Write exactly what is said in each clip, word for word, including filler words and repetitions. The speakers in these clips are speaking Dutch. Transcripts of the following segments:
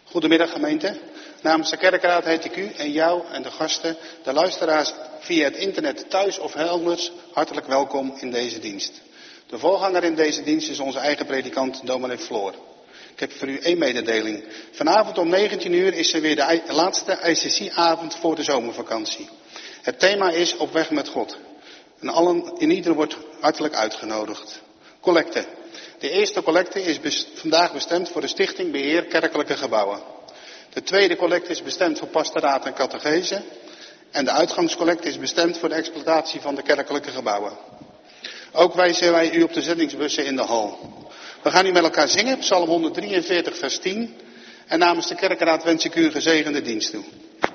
Goedemiddag gemeente. Namens de kerkraad heet ik u en jou en de gasten, de luisteraars via het internet thuis of elders, hartelijk welkom in deze dienst. De voorganger in deze dienst is onze eigen predikant dominee Floor. Ik heb voor u één mededeling. Vanavond om negentien uur is er weer de laatste I C C-avond voor de zomervakantie. Het thema is Op weg met God. En allen, in ieder wordt hartelijk uitgenodigd. Collecte. De eerste collecte is best, vandaag bestemd voor de Stichting Beheer Kerkelijke Gebouwen. De tweede collecte is bestemd voor pastoraat en catechese. En de uitgangscollecte is bestemd voor de exploitatie van de kerkelijke gebouwen. Ook wijzen wij u op de zendingsbussen in de hal. We gaan nu met elkaar zingen, Psalm honderddrieënveertig vers tien. En namens de kerkraad wens ik u een gezegende dienst toe.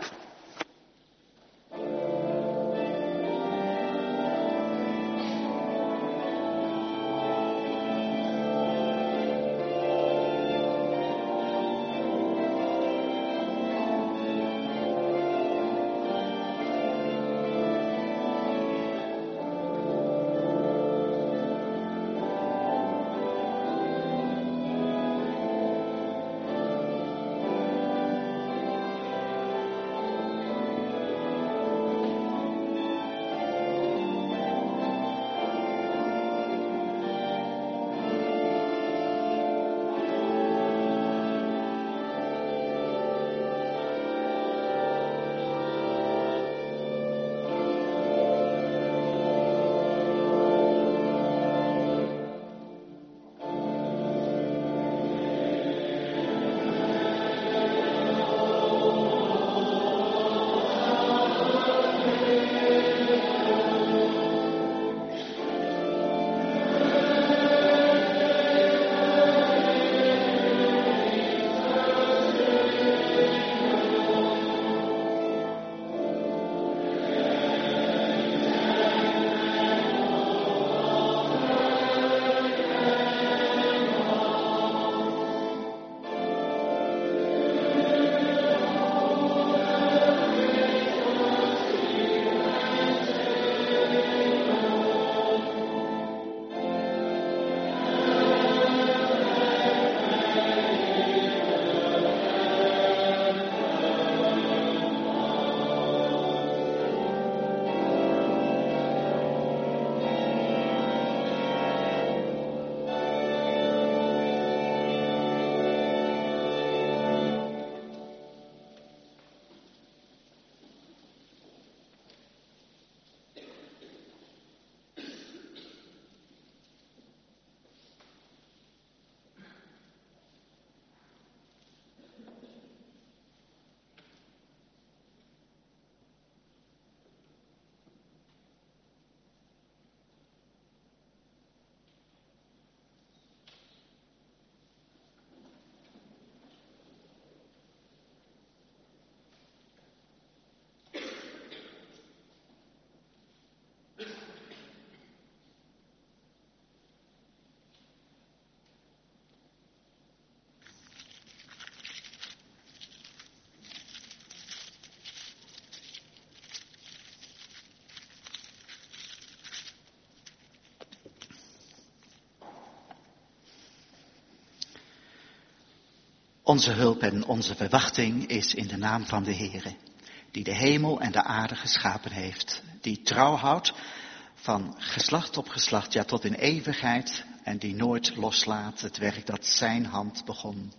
Onze hulp en onze verwachting is in de naam van de Heere, die de hemel en de aarde geschapen heeft, die trouw houdt van geslacht op geslacht, ja tot in eeuwigheid, en die nooit loslaat het werk dat zijn hand begon.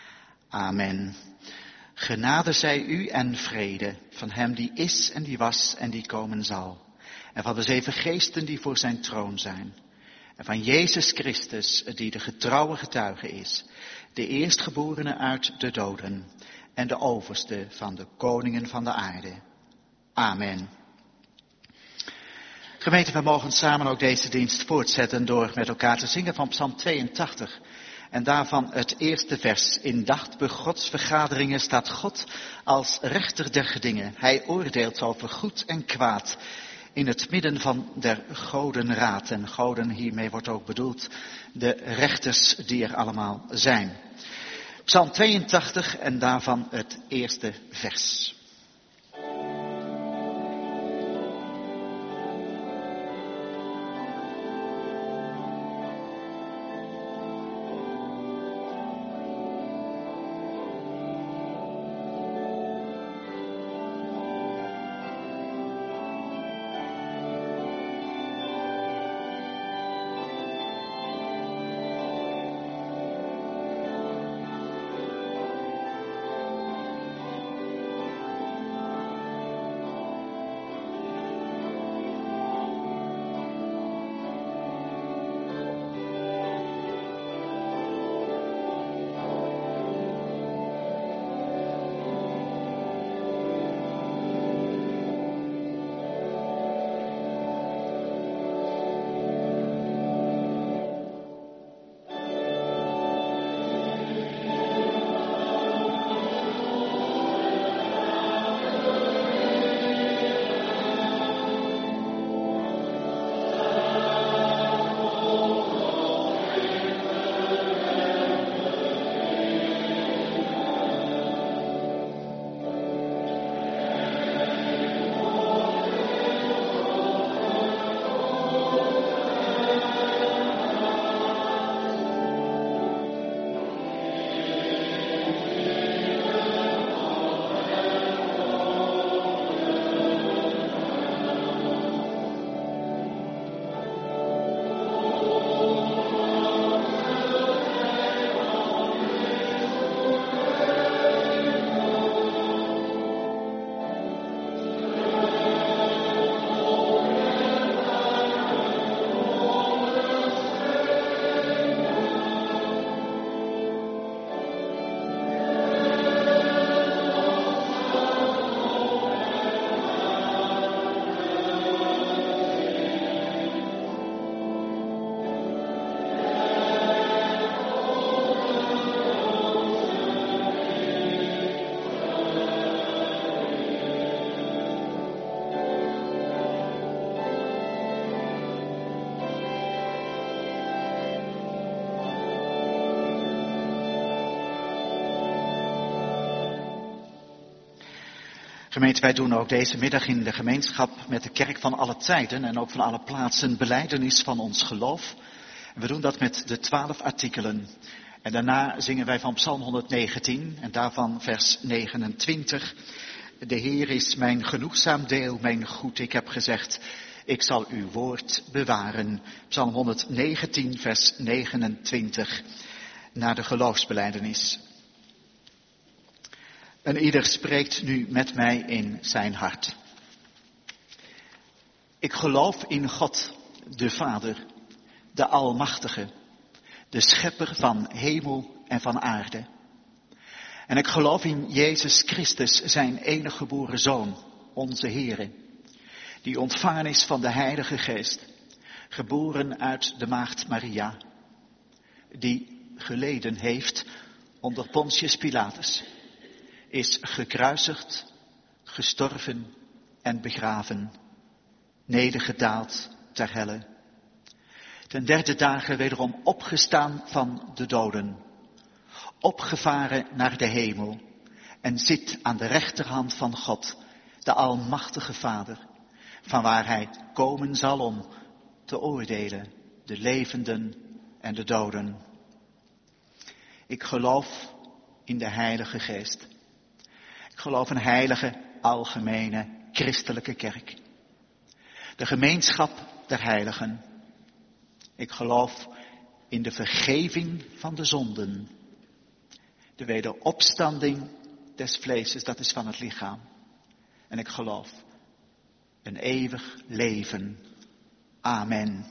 Amen. Genade zij u en vrede van hem die is en die was en die komen zal, en van de zeven geesten die voor zijn troon zijn, en van Jezus Christus, die de getrouwe getuige is, de eerstgeborene uit de doden en de overste van de koningen van de aarde. Amen. Gemeente, we mogen samen ook deze dienst voortzetten door met elkaar te zingen van Psalm tweeëntachtig. En daarvan het eerste vers. In dacht Gods vergaderingen staat God als rechter der gedingen. Hij oordeelt over goed en kwaad in het midden van der godenraad. En goden, hiermee wordt ook bedoeld de rechters die er allemaal zijn. Psalm tweeëntachtig en daarvan het eerste vers. Gemeente, wij doen ook deze middag in de gemeenschap met de kerk van alle tijden en ook van alle plaatsen belijdenis van ons geloof. En we doen dat met de twaalf artikelen. En daarna zingen wij van Psalm honderddegentien en daarvan vers negenentwintig. De Heer is mijn genoegzaam deel, mijn goed. Ik heb gezegd, ik zal uw woord bewaren. Psalm honderddegentien, vers negenentwintig, naar de geloofsbelijdenis. En ieder spreekt nu met mij in zijn hart. Ik geloof in God, de Vader, de Almachtige, de Schepper van hemel en van aarde. En ik geloof in Jezus Christus, zijn enige geboren Zoon, onze Heere, die ontvangen is van de Heilige Geest, geboren uit de maagd Maria, die geleden heeft onder Pontius Pilatus, is gekruisigd, gestorven en begraven, nedergedaald ter helle. Ten derde dagen wederom opgestaan van de doden, opgevaren naar de hemel en zit aan de rechterhand van God, de Almachtige Vader, vanwaar hij komen zal om te oordelen de levenden en de doden. Ik geloof in de Heilige Geest. Ik geloof een heilige, algemene, christelijke kerk. De gemeenschap der heiligen. Ik geloof in de vergeving van de zonden. De wederopstanding des vleeses, dat is van het lichaam. En ik geloof een eeuwig leven. Amen.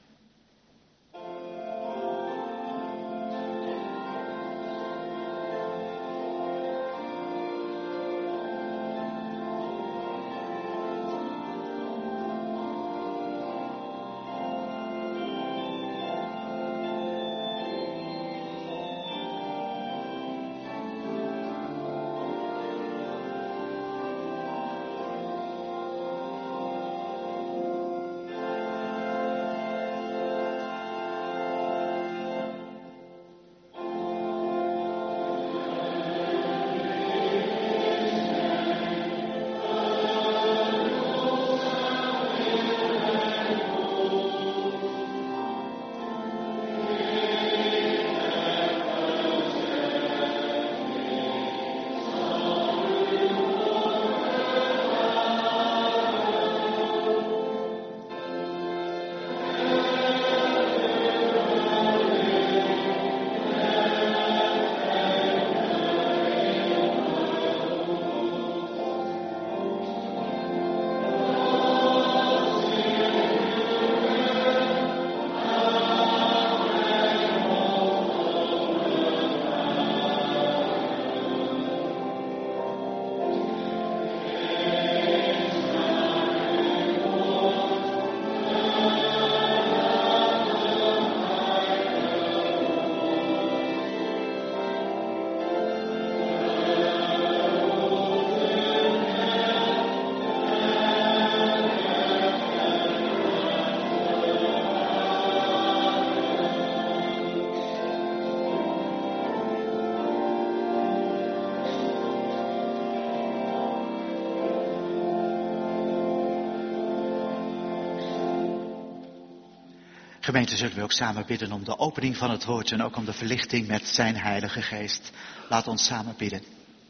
Gemeente, zullen we ook samen bidden om de opening van het woord en ook om de verlichting met zijn Heilige Geest. Laat ons samen bidden.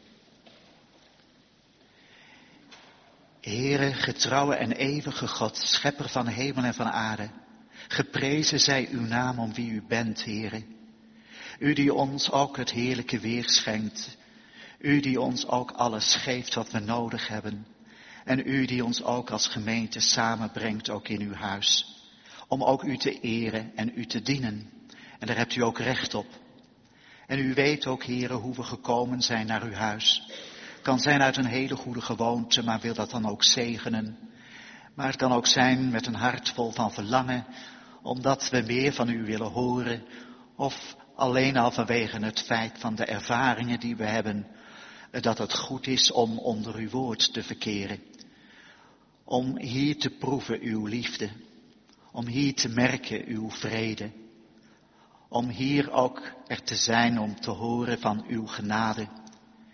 Heere, getrouwe en eeuwige God, schepper van hemel en van aarde, geprezen zij uw naam om wie u bent, Heere. U die ons ook het heerlijke weer schenkt, u die ons ook alles geeft wat we nodig hebben, en u die ons ook als gemeente samenbrengt, ook in uw huis. Om ook u te eren en u te dienen. En daar hebt u ook recht op. En u weet ook, Heere, hoe we gekomen zijn naar uw huis. Kan zijn uit een hele goede gewoonte, maar wil dat dan ook zegenen. Maar het kan ook zijn met een hart vol van verlangen, omdat we meer van u willen horen. Of alleen al vanwege het feit van de ervaringen die we hebben, dat het goed is om onder uw woord te verkeren. Om hier te proeven uw liefde. Om hier te merken uw vrede. Om hier ook er te zijn om te horen van uw genade.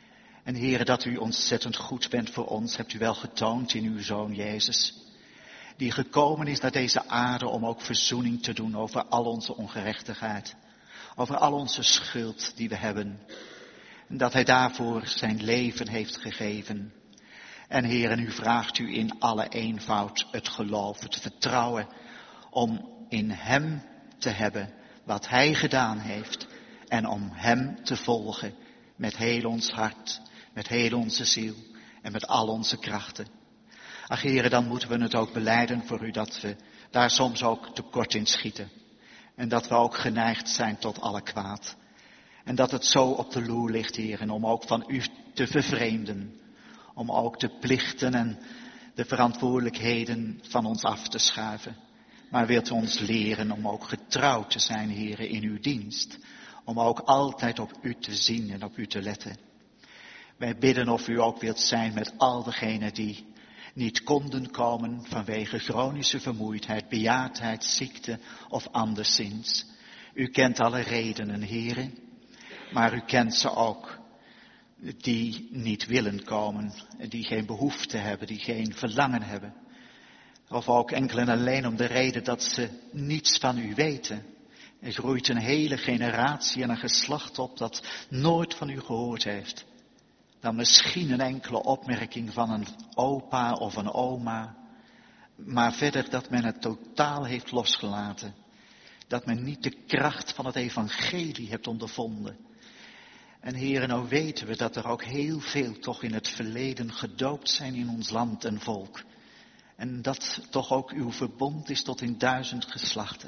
En Heere, dat u ontzettend goed bent voor ons, hebt u wel getoond in uw Zoon Jezus. Die gekomen is naar deze aarde om ook verzoening te doen over al onze ongerechtigheid. Over al onze schuld die we hebben. En dat hij daarvoor zijn leven heeft gegeven. En Heer, u vraagt u in alle eenvoud het geloof, het vertrouwen om in hem te hebben wat hij gedaan heeft. En om hem te volgen met heel ons hart, met heel onze ziel en met al onze krachten. Ach Heere, dan moeten we het ook belijden voor u dat we daar soms ook tekort in schieten. En dat we ook geneigd zijn tot alle kwaad. En dat het zo op de loer ligt, Heer, om ook van u te vervreemden. Om ook de plichten en de verantwoordelijkheden van ons af te schuiven. Maar wilt u ons leren om ook getrouw te zijn, Heer, in uw dienst. Om ook altijd op u te zien en op u te letten. Wij bidden of u ook wilt zijn met al degenen die niet konden komen vanwege chronische vermoeidheid, bejaardheid, ziekte of anderszins. U kent alle redenen, Heere, maar u kent ze ook die niet willen komen, die geen behoefte hebben, die geen verlangen hebben. Of ook enkel en alleen om de reden dat ze niets van u weten. Er groeit een hele generatie en een geslacht op dat nooit van u gehoord heeft. Dan misschien een enkele opmerking van een opa of een oma. Maar verder dat men het totaal heeft losgelaten. Dat men niet de kracht van het evangelie heeft ondervonden. En heren, nou weten we dat er ook heel veel toch in het verleden gedoopt zijn in ons land en volk. En dat toch ook uw verbond is tot in duizend geslachten.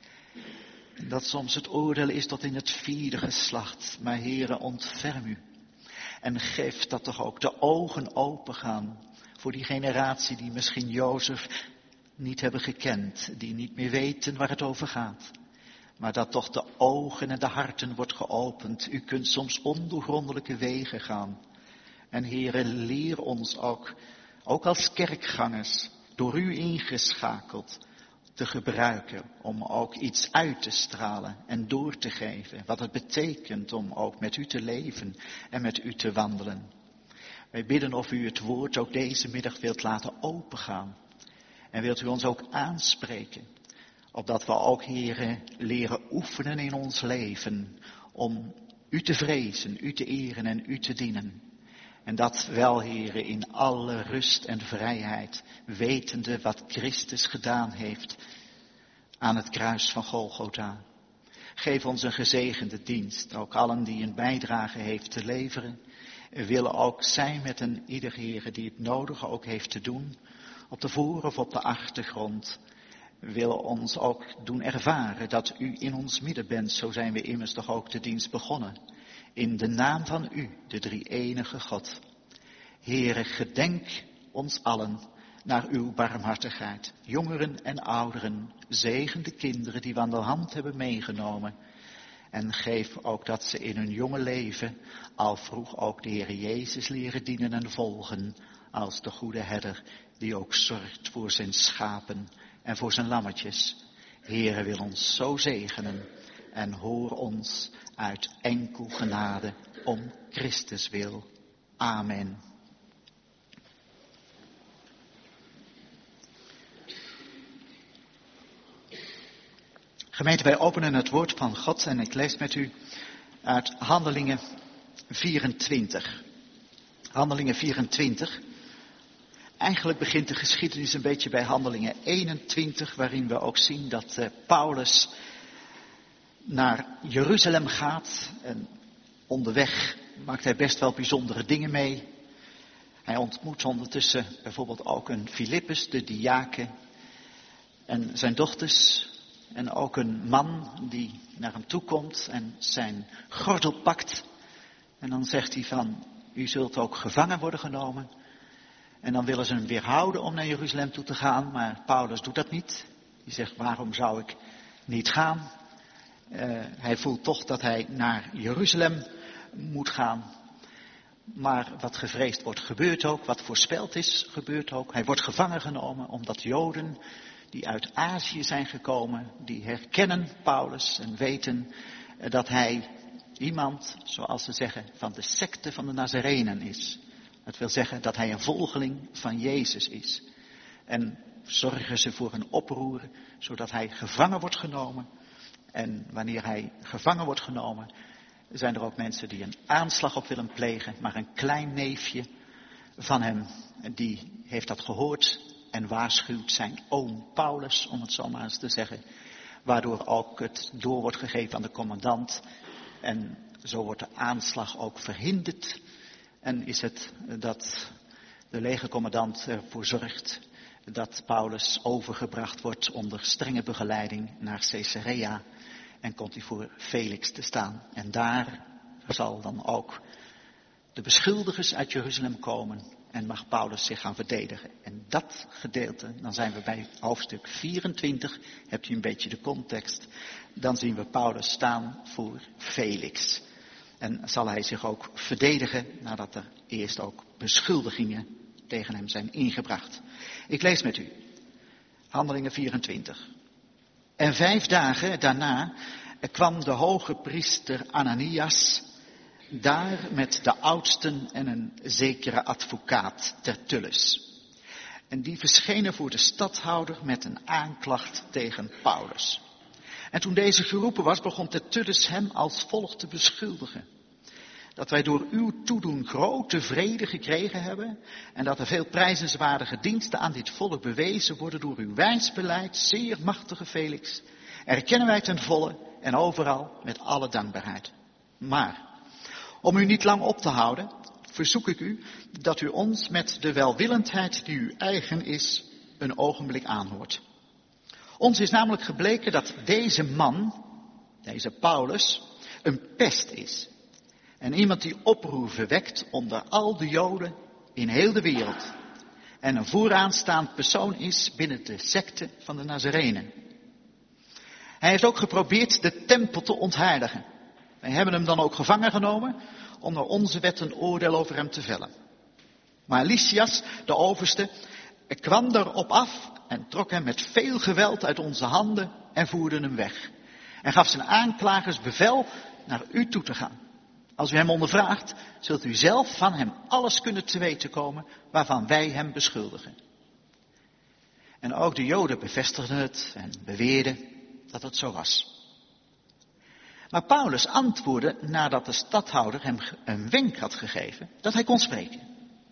En dat soms het oordeel is tot in het vierde geslacht. Maar heren, ontferm u. En geef dat toch ook de ogen open gaan voor die generatie die misschien Jozef niet hebben gekend. Die niet meer weten waar het over gaat. Maar dat toch de ogen en de harten wordt geopend. U kunt soms ondoorgrondelijke wegen gaan. En Heere, leer ons ook, ook als kerkgangers, door u ingeschakeld, te gebruiken om ook iets uit te stralen en door te geven. Wat het betekent om ook met u te leven en met u te wandelen. Wij bidden of u het woord ook deze middag wilt laten opengaan. En wilt u ons ook aanspreken. Opdat we ook, Heere, leren oefenen in ons leven. Om u te vrezen, u te eren en u te dienen. En dat wel, Heere, in alle rust en vrijheid. Wetende wat Christus gedaan heeft aan het kruis van Golgotha. Geef ons een gezegende dienst. Ook allen die een bijdrage heeft te leveren. Willen ook zijn met een ieder, Heere, die het nodige ook heeft te doen. Op de voor- of op de achtergrond. Wil ons ook doen ervaren dat u in ons midden bent. Zo zijn we immers toch ook de dienst begonnen. In de naam van u, de drie-enige God. Heere, gedenk ons allen naar uw barmhartigheid. Jongeren en ouderen, zegen de kinderen die we aan de hand hebben meegenomen. En geef ook dat ze in hun jonge leven al vroeg ook de Heer Jezus leren dienen en volgen. Als de goede herder die ook zorgt voor zijn schapen en voor zijn lammetjes. Heere, wil ons zo zegenen en hoor ons uit enkel genade om Christus wil. Amen. Gemeente, wij openen het woord van God en ik lees met u uit Handelingen vierentwintig. Handelingen vierentwintig. Eigenlijk begint de geschiedenis een beetje bij Handelingen eenentwintig, waarin we ook zien dat uh, Paulus naar Jeruzalem gaat. En onderweg maakt hij best wel bijzondere dingen mee. Hij ontmoet ondertussen bijvoorbeeld ook een Filippus, de diaken, en zijn dochters. En ook een man die naar hem toe komt en zijn gordel pakt. En dan zegt hij van, u zult ook gevangen worden genomen. En dan willen ze hem weerhouden om naar Jeruzalem toe te gaan. Maar Paulus doet dat niet. Hij zegt, waarom zou ik niet gaan? Uh, hij voelt toch dat hij naar Jeruzalem moet gaan. Maar wat gevreesd wordt, gebeurt ook. Wat voorspeld is, gebeurt ook. Hij wordt gevangen genomen omdat Joden die uit Azië zijn gekomen, die herkennen Paulus en weten dat hij iemand, zoals ze zeggen, van de secte van de Nazarenen is. Dat wil zeggen dat hij een volgeling van Jezus is. En zorgen ze voor een oproer, zodat hij gevangen wordt genomen. En wanneer hij gevangen wordt genomen, zijn er ook mensen die een aanslag op willen plegen. Maar een klein neefje van hem, die heeft dat gehoord en waarschuwt zijn oom Paulus, om het zo maar eens te zeggen. Waardoor ook het door wordt gegeven aan de commandant. En zo wordt de aanslag ook verhinderd. En is het dat de legercommandant ervoor zorgt dat Paulus overgebracht wordt onder strenge begeleiding naar Caesarea. En komt hij voor Felix te staan. En daar zal dan ook de beschuldigers uit Jeruzalem komen. En mag Paulus zich gaan verdedigen. En dat gedeelte, dan zijn we bij hoofdstuk vierentwintig. Hebt u een beetje de context. Dan zien we Paulus staan voor Felix. En zal hij zich ook verdedigen nadat er eerst ook beschuldigingen tegen hem zijn ingebracht. Ik lees met u. Handelingen vierentwintig. En vijf dagen daarna kwam de hoge priester Ananias daar met de oudsten en een zekere advocaat Tertullus. En die verschenen voor de stadhouder met een aanklacht tegen Paulus. En toen deze geroepen was, begon Tertullus hem als volgt te beschuldigen. Dat wij door uw toedoen grote vrede gekregen hebben en dat er veel prijzenswaardige diensten aan dit volk bewezen worden door uw wijs beleid, zeer machtige Felix. Erkennen wij ten volle en overal met alle dankbaarheid. Maar, om u niet lang op te houden, verzoek ik u dat u ons met de welwillendheid die u eigen is, een ogenblik aanhoort. Ons is namelijk gebleken dat deze man, deze Paulus, een pest is. En iemand die oproer verwekt onder al de Joden in heel de wereld. En een vooraanstaand persoon is binnen de secte van de Nazarenen. Hij heeft ook geprobeerd de tempel te ontheiligen. Wij hebben hem dan ook gevangen genomen om naar onze wet een oordeel over hem te vellen. Maar Lysias, de overste, kwam daarop af en trok hem met veel geweld uit onze handen en voerde hem weg. En gaf zijn aanklagers bevel naar u toe te gaan. Als u hem ondervraagt, zult u zelf van hem alles kunnen te weten komen waarvan wij hem beschuldigen. En ook de Joden bevestigden het en beweerden dat het zo was. Maar Paulus antwoordde nadat de stadhouder hem een wenk had gegeven dat hij kon spreken.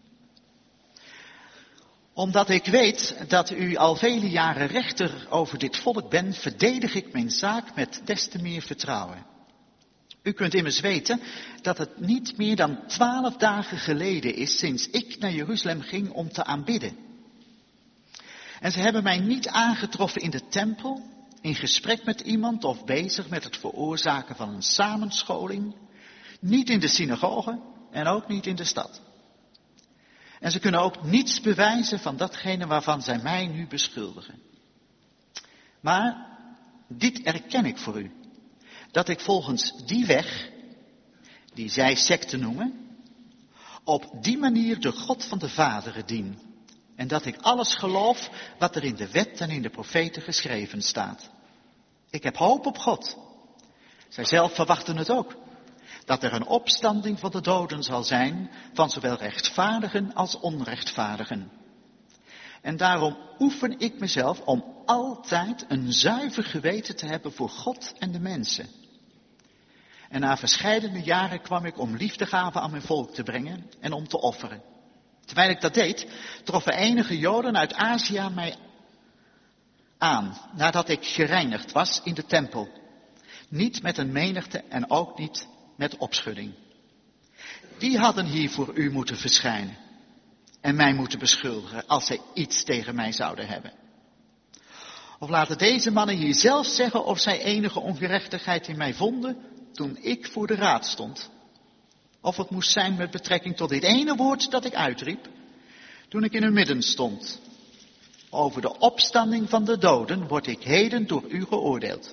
Omdat ik weet dat u al vele jaren rechter over dit volk bent, verdedig ik mijn zaak met des te meer vertrouwen. U kunt immers weten dat het niet meer dan twaalf dagen geleden is sinds ik naar Jeruzalem ging om te aanbidden. En ze hebben mij niet aangetroffen in de tempel, in gesprek met iemand of bezig met het veroorzaken van een samenscholing, niet in de synagoge en ook niet in de stad. En ze kunnen ook niets bewijzen van datgene waarvan zij mij nu beschuldigen. Maar dit erken ik voor u, dat ik volgens die weg, die zij secte noemen, op die manier de God van de vaderen dien. En dat ik alles geloof wat er in de wet en in de profeten geschreven staat. Ik heb hoop op God. Zij zelf verwachten het ook. Dat er een opstanding van de doden zal zijn, van zowel rechtvaardigen als onrechtvaardigen. En daarom oefen ik mezelf om altijd een zuiver geweten te hebben voor God en de mensen. En na verscheidene jaren kwam ik om liefdegaven aan mijn volk te brengen en om te offeren. Terwijl ik dat deed, troffen enige Joden uit Azië mij aan, nadat ik gereinigd was in de tempel. Niet met een menigte en ook niet met opschudding. Die hadden hier voor u moeten verschijnen en mij moeten beschuldigen als zij iets tegen mij zouden hebben. Of laten deze mannen hier zelf zeggen of zij enige ongerechtigheid in mij vonden toen ik voor de raad stond. Of het moest zijn met betrekking tot dit ene woord dat ik uitriep toen ik in hun midden stond. Over de opstanding van de doden word ik heden door u geoordeeld.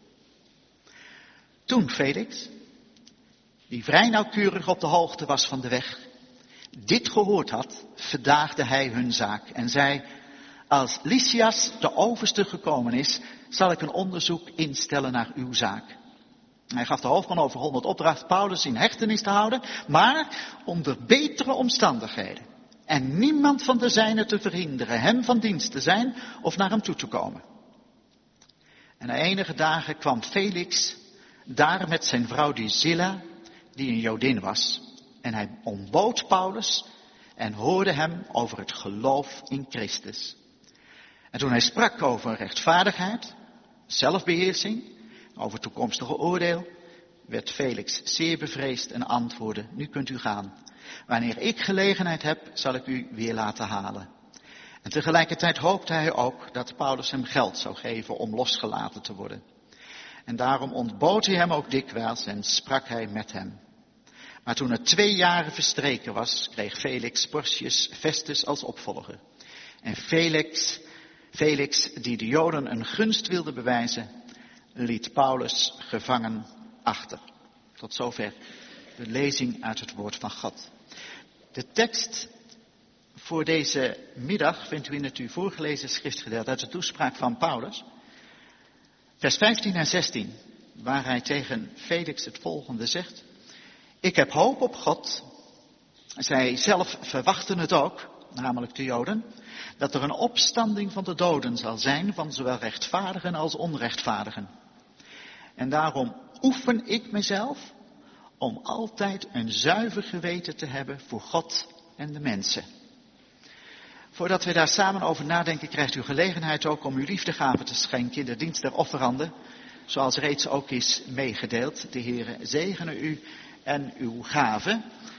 Toen Felix, die vrij nauwkeurig op de hoogte was van de weg, dit gehoord had, verdaagde hij hun zaak en zei: als Lysias de overste gekomen is, zal ik een onderzoek instellen naar uw zaak. Hij gaf de hoofdman overhonderd opdracht Paulus in hechtenis te houden, maar onder betere omstandigheden. En niemand van de zijnen te verhinderen hem van dienst te zijn of naar hem toe te komen. En na enige dagen kwam Felix daar met zijn vrouw Drusilla, die een Jodin was. En hij ontbood Paulus en hoorde hem over het geloof in Christus. En toen hij sprak over rechtvaardigheid, zelfbeheersing, over toekomstige oordeel, werd Felix zeer bevreesd en antwoordde: nu kunt u gaan. Wanneer ik gelegenheid heb, zal ik u weer laten halen. En tegelijkertijd hoopte hij ook dat Paulus hem geld zou geven om losgelaten te worden. En daarom ontbood hij hem ook dikwijls en sprak hij met hem. Maar toen er twee jaren verstreken was, kreeg Felix Porcius Festus als opvolger. En Felix, Felix, die de Joden een gunst wilde bewijzen, liet Paulus gevangen achter. Tot zover de lezing uit het woord van God. De tekst voor deze middag vindt u in het u voorgelezen schriftgedeelte uit de toespraak van Paulus. Vers vijftien en zestien, waar hij tegen Felix het volgende zegt. Ik heb hoop op God. Zij zelf verwachten het ook, namelijk de Joden, dat er een opstanding van de doden zal zijn van zowel rechtvaardigen als onrechtvaardigen. En daarom oefen ik mezelf om altijd een zuiver geweten te hebben voor God en de mensen. Voordat we daar samen over nadenken, krijgt u gelegenheid ook om uw liefdegave te schenken in de dienst der offeranden, zoals reeds ook is meegedeeld. De Heere zegene u en uw gave.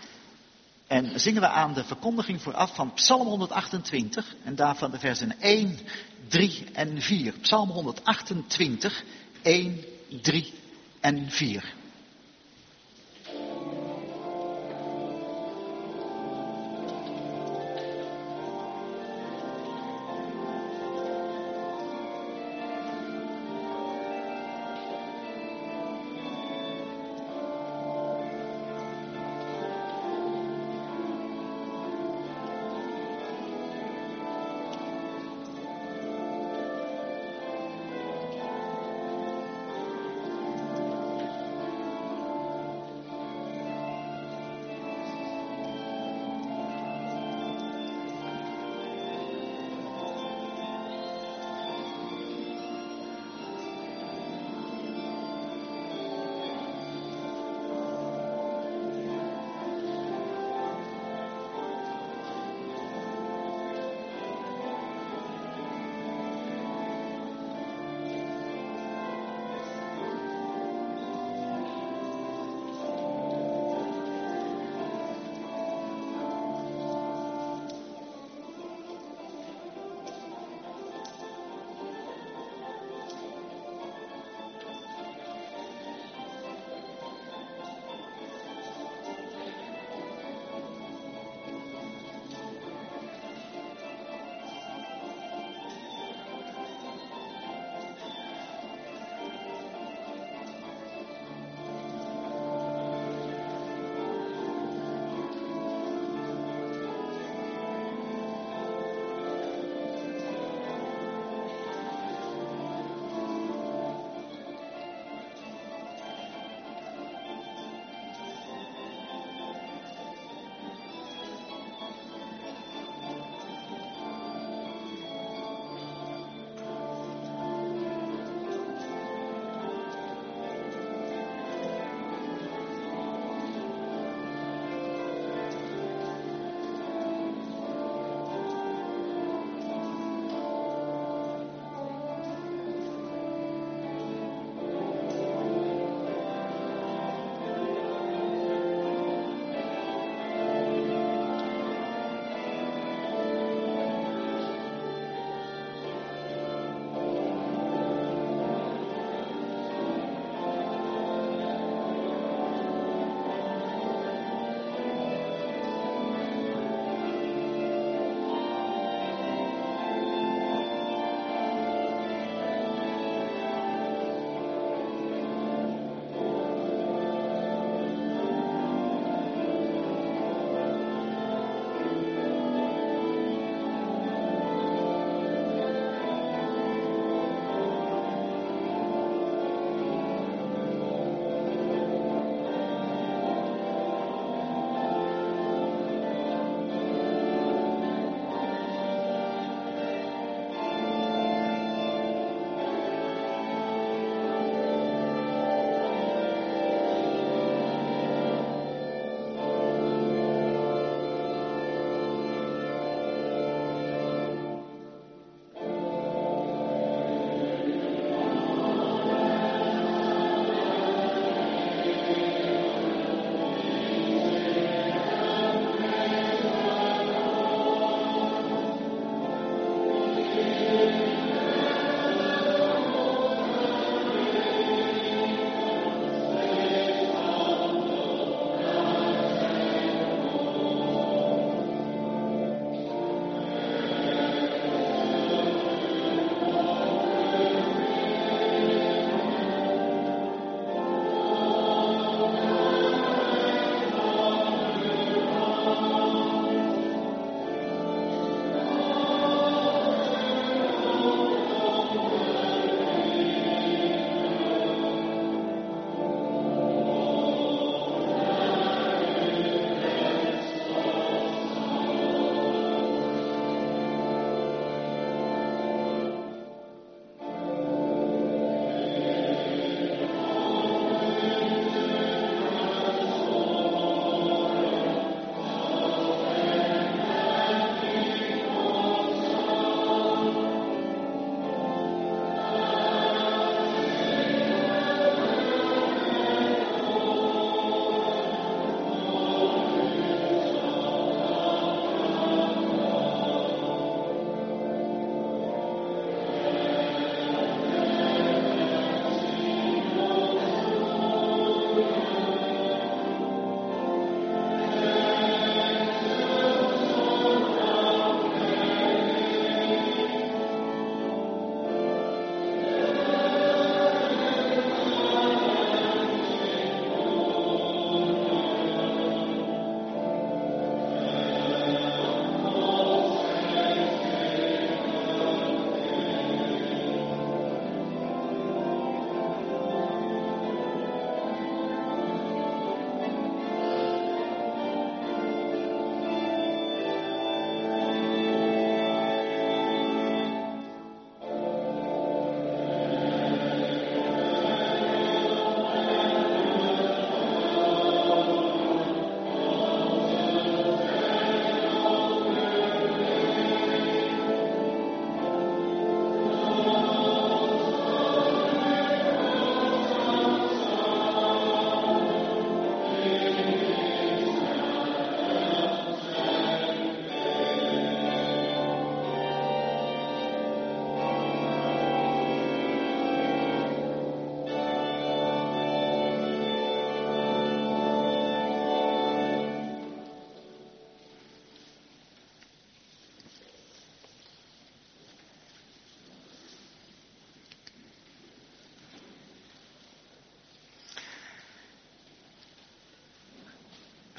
En zingen we aan de verkondiging vooraf van Psalm honderdachtentwintig en daarvan de versen één, drie en vier. Psalm honderdachtentwintig, één, drie en vier.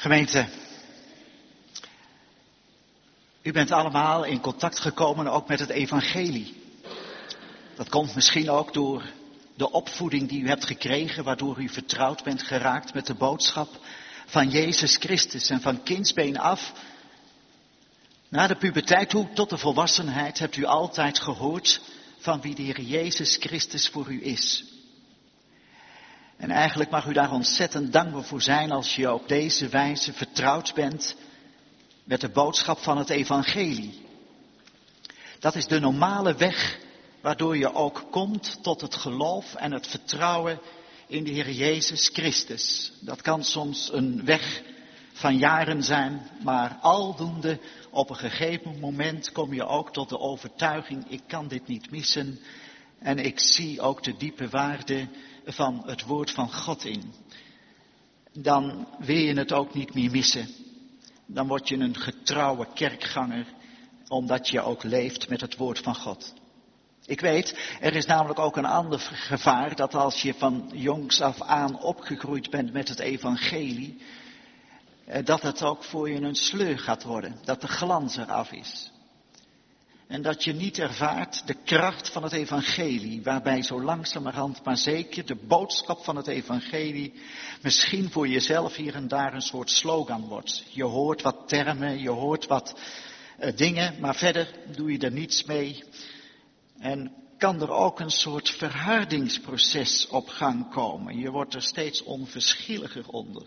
Gemeente, u bent allemaal in contact gekomen ook met het evangelie. Dat komt misschien ook door de opvoeding die u hebt gekregen, waardoor u vertrouwd bent geraakt met de boodschap van Jezus Christus. En van kindsbeen af, na de puberteit toe tot de volwassenheid, hebt u altijd gehoord van wie de Heer Jezus Christus voor u is. En eigenlijk mag u daar ontzettend dankbaar voor zijn als je op deze wijze vertrouwd bent met de boodschap van het evangelie. Dat is de normale weg waardoor je ook komt tot het geloof en het vertrouwen in de Heer Jezus Christus. Dat kan soms een weg van jaren zijn, maar aldoende op een gegeven moment kom je ook tot de overtuiging, ik kan dit niet missen. En ik zie ook de diepe waarde van het woord van God in. Dan wil je het ook niet meer missen. Dan word je een getrouwe kerkganger, omdat je ook leeft met het woord van God. Ik weet, er is namelijk ook een ander gevaar, dat als je van jongs af aan opgegroeid bent met het evangelie, dat het ook voor je een sleur gaat worden, dat de glans eraf is. En dat je niet ervaart de kracht van het evangelie, waarbij zo langzamerhand maar zeker de boodschap van het evangelie misschien voor jezelf hier en daar een soort slogan wordt. Je hoort wat termen, je hoort wat uh, dingen, maar verder doe je er niets mee. En kan er ook een soort verhardingsproces op gang komen. Je wordt er steeds onverschilliger onder.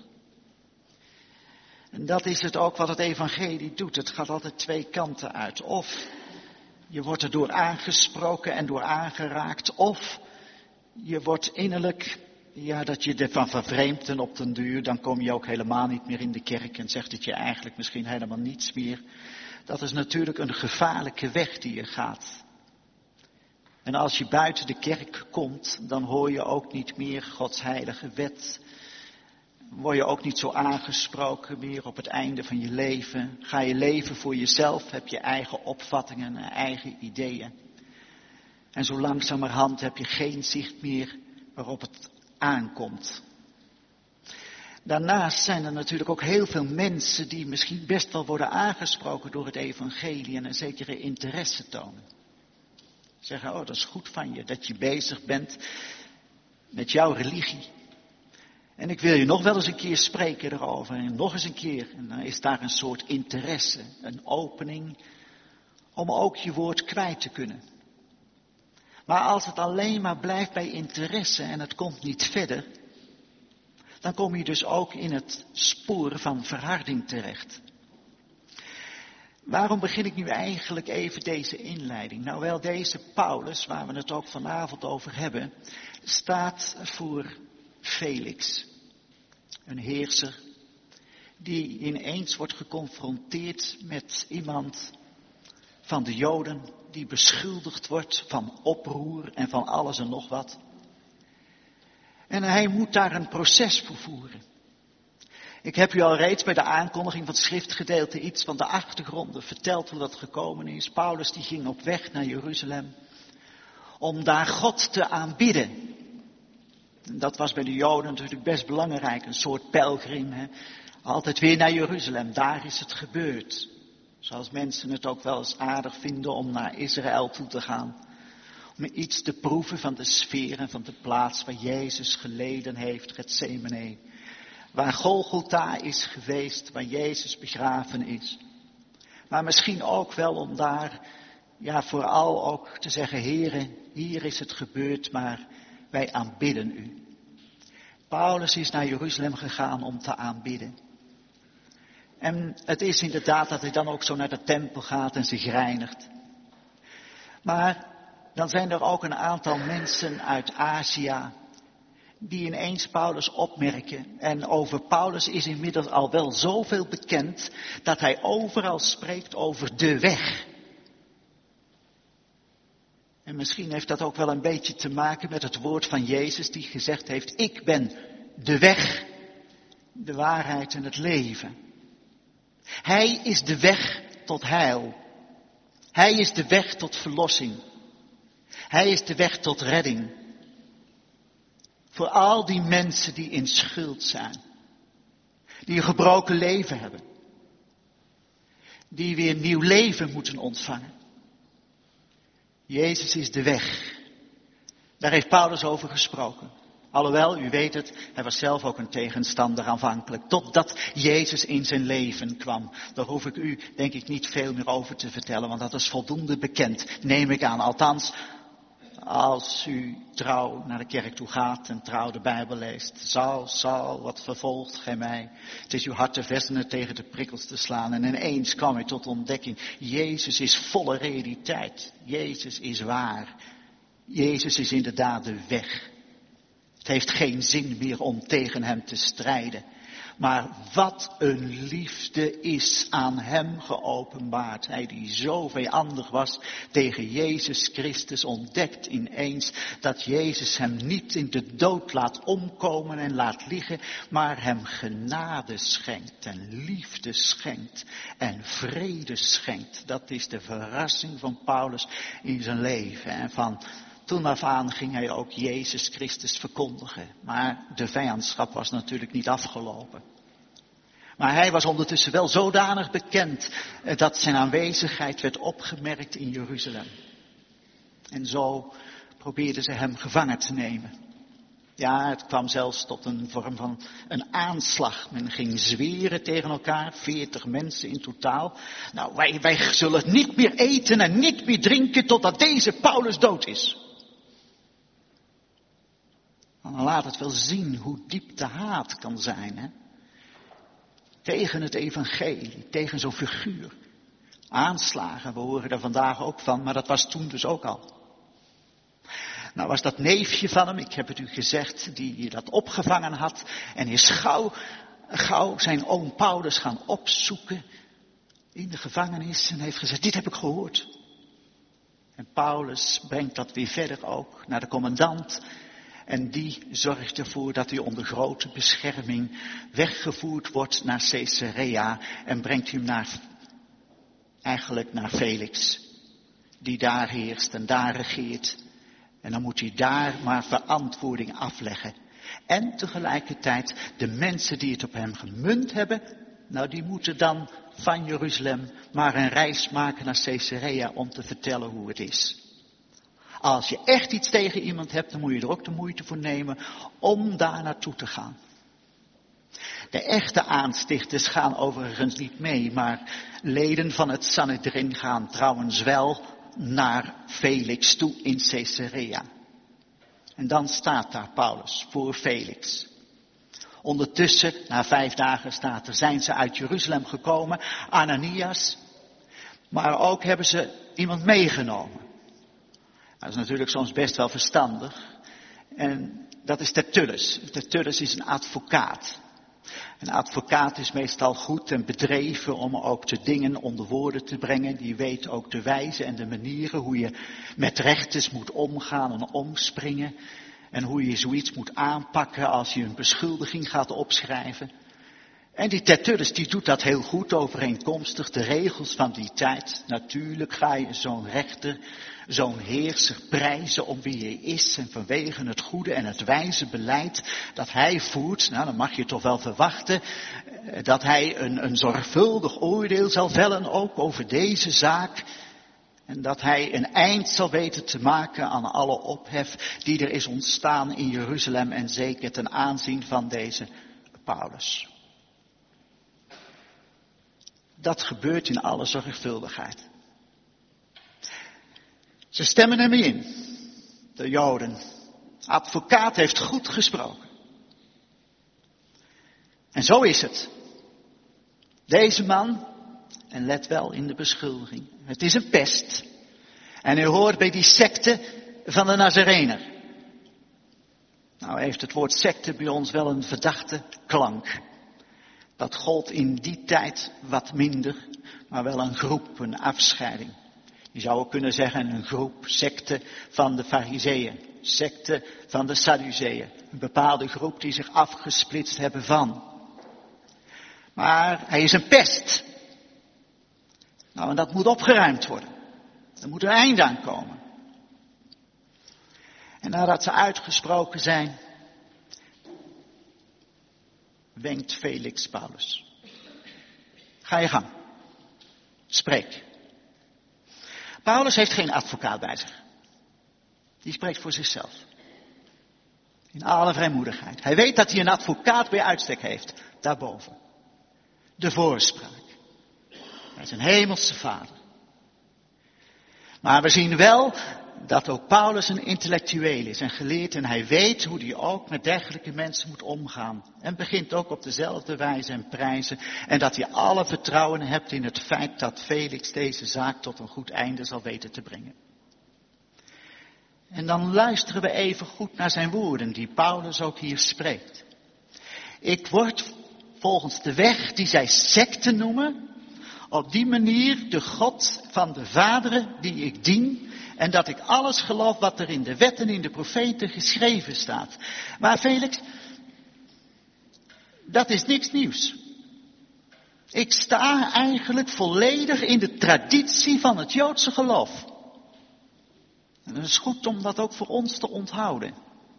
En dat is het ook wat het evangelie doet. Het gaat altijd twee kanten uit. Of je wordt er door aangesproken en door aangeraakt. Of je wordt innerlijk, ja, dat je ervan vervreemdt en op den duur, dan kom je ook helemaal niet meer in de kerk en zegt het je eigenlijk misschien helemaal niets meer. Dat is natuurlijk een gevaarlijke weg die je gaat. En als je buiten de kerk komt, dan hoor je ook niet meer Gods heilige wet. Word je ook niet zo aangesproken meer op het einde van je leven. Ga je leven voor jezelf, heb je eigen opvattingen en eigen ideeën. En zo langzamerhand heb je geen zicht meer waarop het aankomt. Daarnaast zijn er natuurlijk ook heel veel mensen die misschien best wel worden aangesproken door het evangelie en een zekere interesse tonen. Zeggen, oh, dat is goed van je, dat je bezig bent met jouw religie. En ik wil je nog wel eens een keer spreken erover, en nog eens een keer. En dan is daar een soort interesse, een opening, om ook je woord kwijt te kunnen. Maar als het alleen maar blijft bij interesse en het komt niet verder, dan kom je dus ook in het spoor van verharding terecht. Waarom begin ik nu eigenlijk even deze inleiding? Nou wel, deze Paulus, waar we het ook vanavond over hebben, staat voor Felix. Een heerser die ineens wordt geconfronteerd met iemand van de Joden die beschuldigd wordt van oproer en van alles en nog wat. En hij moet daar een proces voor voeren. Ik heb u al reeds bij de aankondiging van het schriftgedeelte iets van de achtergronden verteld hoe dat gekomen is. Paulus die ging op weg naar Jeruzalem om daar God te aanbidden. En dat was bij de Joden natuurlijk best belangrijk, een soort pelgrim. Hè? Altijd weer naar Jeruzalem, daar is het gebeurd. Zoals mensen het ook wel eens aardig vinden om naar Israël toe te gaan. Om iets te proeven van de sfeer en van de plaats waar Jezus geleden heeft, Getsemane. Waar Golgotha is geweest, waar Jezus begraven is. Maar misschien ook wel om daar, ja, vooral ook te zeggen, Heere, hier is het gebeurd, maar wij aanbidden u. Paulus is naar Jeruzalem gegaan om te aanbidden. En het is inderdaad dat hij dan ook zo naar de tempel gaat en zich reinigt. Maar dan zijn er ook een aantal mensen uit Azië die ineens Paulus opmerken. En over Paulus is inmiddels al wel zoveel bekend dat hij overal spreekt over de weg. En misschien heeft dat ook wel een beetje te maken met het woord van Jezus die gezegd heeft, ik ben de weg, de waarheid en het leven. Hij is de weg tot heil. Hij is de weg tot verlossing. Hij is de weg tot redding. Voor al die mensen die in schuld zijn. Die een gebroken leven hebben. Die weer nieuw leven moeten ontvangen. Jezus is de weg. Daar heeft Paulus over gesproken. Alhoewel, u weet het, hij was zelf ook een tegenstander aanvankelijk. Totdat Jezus in zijn leven kwam. Daar hoef ik u, denk ik, niet veel meer over te vertellen. Want dat is voldoende bekend, neem ik aan. Althans, als u trouw naar de kerk toe gaat en trouw de Bijbel leest. Saul, Saul, wat vervolgt gij mij? Het is uw hart te versenen tegen de prikkels te slaan. En ineens kwam u tot ontdekking. Jezus is volle realiteit. Jezus is waar. Jezus is inderdaad de weg. Het heeft geen zin meer om tegen hem te strijden. Maar wat een liefde is aan hem geopenbaard. Hij die zo vijandig was tegen Jezus Christus ontdekt ineens dat Jezus hem niet in de dood laat omkomen en laat liggen. Maar hem genade schenkt en liefde schenkt en vrede schenkt. Dat is de verrassing van Paulus in zijn leven. En van toen af aan ging hij ook Jezus Christus verkondigen. Maar de vijandschap was natuurlijk niet afgelopen. Maar hij was ondertussen wel zodanig bekend dat zijn aanwezigheid werd opgemerkt in Jeruzalem. En zo probeerden ze hem gevangen te nemen. Ja, het kwam zelfs tot een vorm van een aanslag. Men ging zweren tegen elkaar, veertig mensen in totaal. Nou, wij, wij zullen niet meer eten en niet meer drinken totdat deze Paulus dood is. Dan laat het wel zien hoe diep de haat kan zijn, hè? Tegen het evangelie, tegen zo'n figuur. Aanslagen, we horen er vandaag ook van, maar dat was toen dus ook al. Nou was dat neefje van hem, ik heb het u gezegd, die dat opgevangen had. En is gauw, gauw zijn oom Paulus gaan opzoeken in de gevangenis en heeft gezegd, dit heb ik gehoord. En Paulus brengt dat weer verder ook naar de commandant. En die zorgt ervoor dat hij onder grote bescherming weggevoerd wordt naar Caesarea en brengt hem naar, eigenlijk naar Felix, die daar heerst en daar regeert. En dan moet hij daar maar verantwoording afleggen. En tegelijkertijd de mensen die het op hem gemunt hebben, nou die moeten dan van Jeruzalem maar een reis maken naar Caesarea om te vertellen hoe het is. Als je echt iets tegen iemand hebt, dan moet je er ook de moeite voor nemen om daar naartoe te gaan. De echte aanstichters gaan overigens niet mee, maar leden van het Sanhedrin gaan trouwens wel naar Felix toe in Caesarea. En dan staat daar Paulus voor Felix. Ondertussen, na vijf dagen staat er, zijn ze uit Jeruzalem gekomen, Ananias, maar ook hebben ze iemand meegenomen. Dat is natuurlijk soms best wel verstandig. En dat is Tertullus. Tertullus is een advocaat. Een advocaat is meestal goed en bedreven om ook de dingen onder woorden te brengen. Die weet ook de wijze en de manieren hoe je met rechters moet omgaan en omspringen. En hoe je zoiets moet aanpakken als je een beschuldiging gaat opschrijven. En die Tertullus die doet dat heel goed overeenkomstig de regels van die tijd. Natuurlijk ga je zo'n rechter, zo'n heerser prijzen om wie hij is en vanwege het goede en het wijze beleid dat hij voert. Nou, dan mag je toch wel verwachten dat hij een, een zorgvuldig oordeel zal vellen ook over deze zaak. En dat hij een eind zal weten te maken aan alle ophef die er is ontstaan in Jeruzalem en zeker ten aanzien van deze Paulus. Dat gebeurt in alle zorgvuldigheid. Ze stemmen hem in, de Joden. De advocaat heeft goed gesproken. En zo is het. Deze man, en let wel in de beschuldiging, het is een pest. En hij hoort bij die secte van de Nazarener. Nou heeft het woord secte bij ons wel een verdachte klank. Dat gold in die tijd wat minder, maar wel een groep, een afscheiding. Je zou ook kunnen zeggen een groep, secte van de Farizeeën, secte van de Sadduceeën. Een bepaalde groep die zich afgesplitst hebben van. Maar hij is een pest. Nou, en dat moet opgeruimd worden. Er moet een einde aan komen. En nadat ze uitgesproken zijn, wenkt Felix Paulus. Ga je gang. Spreek. Paulus heeft geen advocaat bij zich. Die spreekt voor zichzelf. In alle vrijmoedigheid. Hij weet dat hij een advocaat bij uitstek heeft. Daarboven. De voorspraak. Bij zijn hemelse Vader. Maar we zien wel dat ook Paulus een intellectueel is en geleerd. En hij weet hoe hij ook met dergelijke mensen moet omgaan. En begint ook op dezelfde wijze en prijzen. En dat hij alle vertrouwen hebt in het feit dat Felix deze zaak tot een goed einde zal weten te brengen. En dan luisteren we even goed naar zijn woorden die Paulus ook hier spreekt. Ik word volgens de weg die zij secte noemen, op die manier de God van de vaderen die ik dien, en dat ik alles geloof wat er in de wet en in de profeten geschreven staat. Maar Felix, dat is niks nieuws. Ik sta eigenlijk volledig in de traditie van het Joodse geloof. En het is goed om dat ook voor ons te onthouden.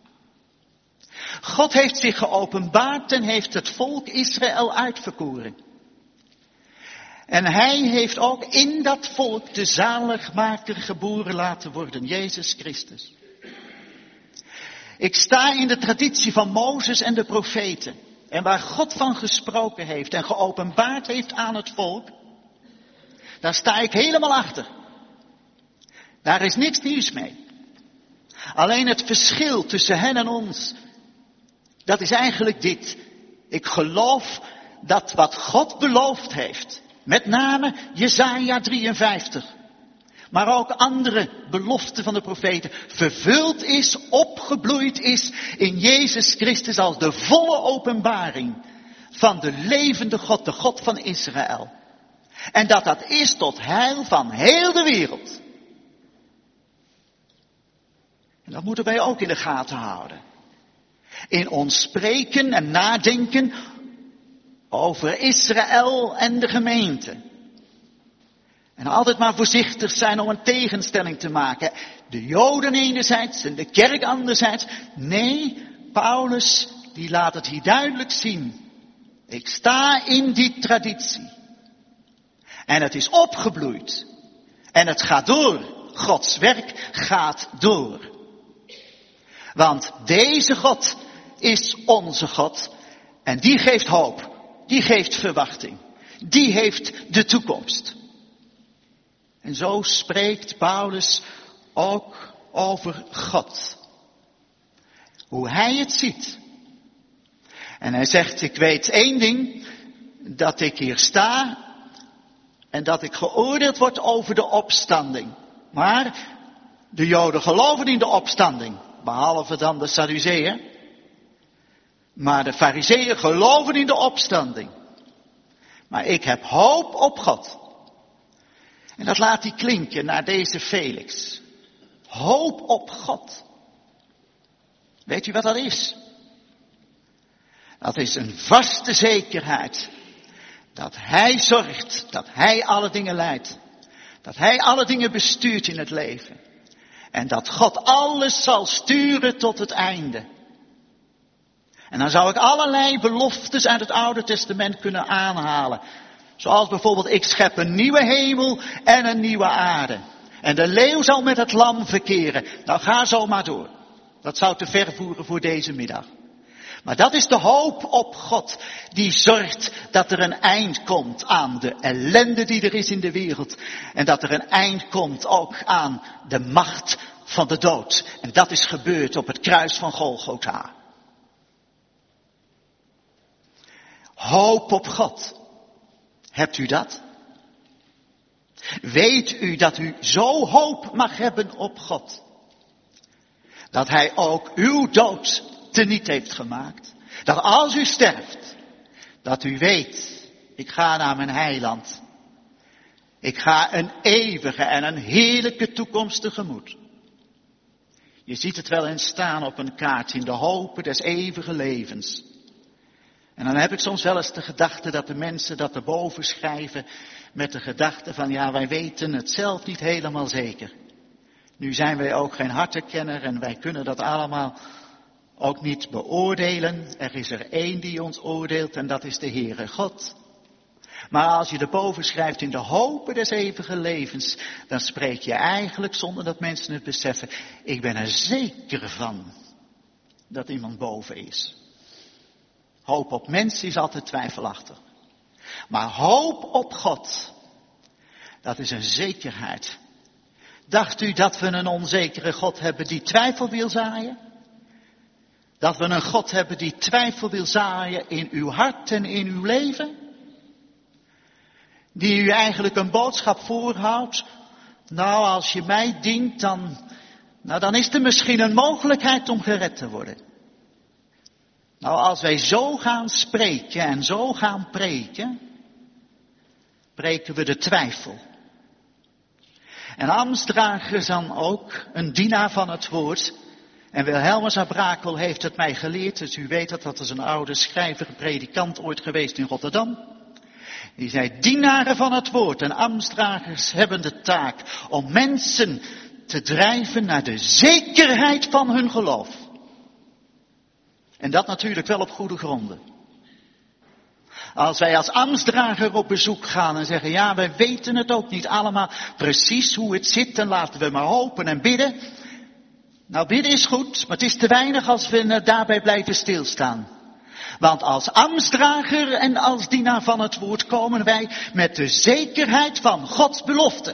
God heeft zich geopenbaard en heeft het volk Israël uitverkoren. En hij heeft ook in dat volk de zaligmaker geboren laten worden, Jezus Christus. Ik sta in de traditie van Mozes en de profeten. En waar God van gesproken heeft en geopenbaard heeft aan het volk, daar sta ik helemaal achter. Daar is niks nieuws mee. Alleen het verschil tussen hen en ons, dat is eigenlijk dit. Ik geloof dat wat God beloofd heeft, met name Jesaja drieënvijftig, maar ook andere beloften van de profeten, vervuld is, opgebloeid is in Jezus Christus als de volle openbaring van de levende God, de God van Israël. En dat dat is tot heil van heel de wereld. En dat moeten wij ook in de gaten houden. In ons spreken en nadenken over Israël en de gemeente. En altijd maar voorzichtig zijn om een tegenstelling te maken. De Joden enerzijds en de kerk anderzijds. Nee, Paulus die laat het hier duidelijk zien. Ik sta in die traditie. En het is opgebloeid. En het gaat door. Gods werk gaat door. Want deze God is onze God. En die geeft hoop. Die geeft verwachting. Die heeft de toekomst. En zo spreekt Paulus ook over God. Hoe hij het ziet. En hij zegt, ik weet één ding. Dat ik hier sta. En dat ik geoordeeld word over de opstanding. Maar de Joden geloven in de opstanding. Behalve dan de Sadduceeën. Maar de Farizeeën geloven in de opstanding. Maar ik heb hoop op God. En dat laat hij klinken naar deze Felix. Hoop op God. Weet u wat dat is? Dat is een vaste zekerheid. Dat hij zorgt. Dat hij alle dingen leidt. Dat hij alle dingen bestuurt in het leven. En dat God alles zal sturen tot het einde. En dan zou ik allerlei beloftes uit het Oude Testament kunnen aanhalen. Zoals bijvoorbeeld, ik schep een nieuwe hemel en een nieuwe aarde. En de leeuw zal met het lam verkeren. Nou, ga zo maar door. Dat zou te ver voeren voor deze middag. Maar dat is de hoop op God. Die zorgt dat er een eind komt aan de ellende die er is in de wereld. En dat er een eind komt ook aan de macht van de dood. En dat is gebeurd op het kruis van Golgotha. Hoop op God. Hebt u dat? Weet u dat u zo hoop mag hebben op God? Dat hij ook uw dood teniet heeft gemaakt. Dat als u sterft, dat u weet, ik ga naar mijn heiland. Ik ga een eeuwige en een heerlijke toekomst tegemoet. Je ziet het wel eens staan op een kaart in de hopen des eeuwige levens. En dan heb ik soms wel eens de gedachte dat de mensen dat erboven schrijven met de gedachte van ja, wij weten het zelf niet helemaal zeker. Nu zijn wij ook geen hartenkenner en wij kunnen dat allemaal ook niet beoordelen. Er is er één die ons oordeelt en dat is de Heere God. Maar als je erboven schrijft in de hope des eeuwige levens, dan spreek je eigenlijk zonder dat mensen het beseffen. Ik ben er zeker van dat iemand boven is. Hoop op mensen is altijd twijfelachtig. Maar hoop op God, dat is een zekerheid. Dacht u dat we een onzekere God hebben die twijfel wil zaaien? Dat we een God hebben die twijfel wil zaaien in uw hart en in uw leven? Die u eigenlijk een boodschap voorhoudt. Nou, als je mij dient, dan, nou, dan is er misschien een mogelijkheid om gered te worden. Nou, als wij zo gaan spreken en zo gaan preken, preken we de twijfel. En Amsdrager dan ook, een dienaar van het woord. En Wilhelmus à Brakel heeft het mij geleerd, dus u weet dat, dat is een oude schrijver, predikant ooit geweest in Rotterdam. Die zei, dienaren van het woord en ambtsdragers hebben de taak om mensen te drijven naar de zekerheid van hun geloof. En dat natuurlijk wel op goede gronden. Als wij als ambtsdrager op bezoek gaan en zeggen, ja, wij weten het ook niet allemaal precies hoe het zit, dan laten we maar hopen en bidden. Nou, bidden is goed, maar het is te weinig als we daarbij blijven stilstaan. Want als ambtsdrager en als dienaar van het woord komen wij met de zekerheid van Gods belofte.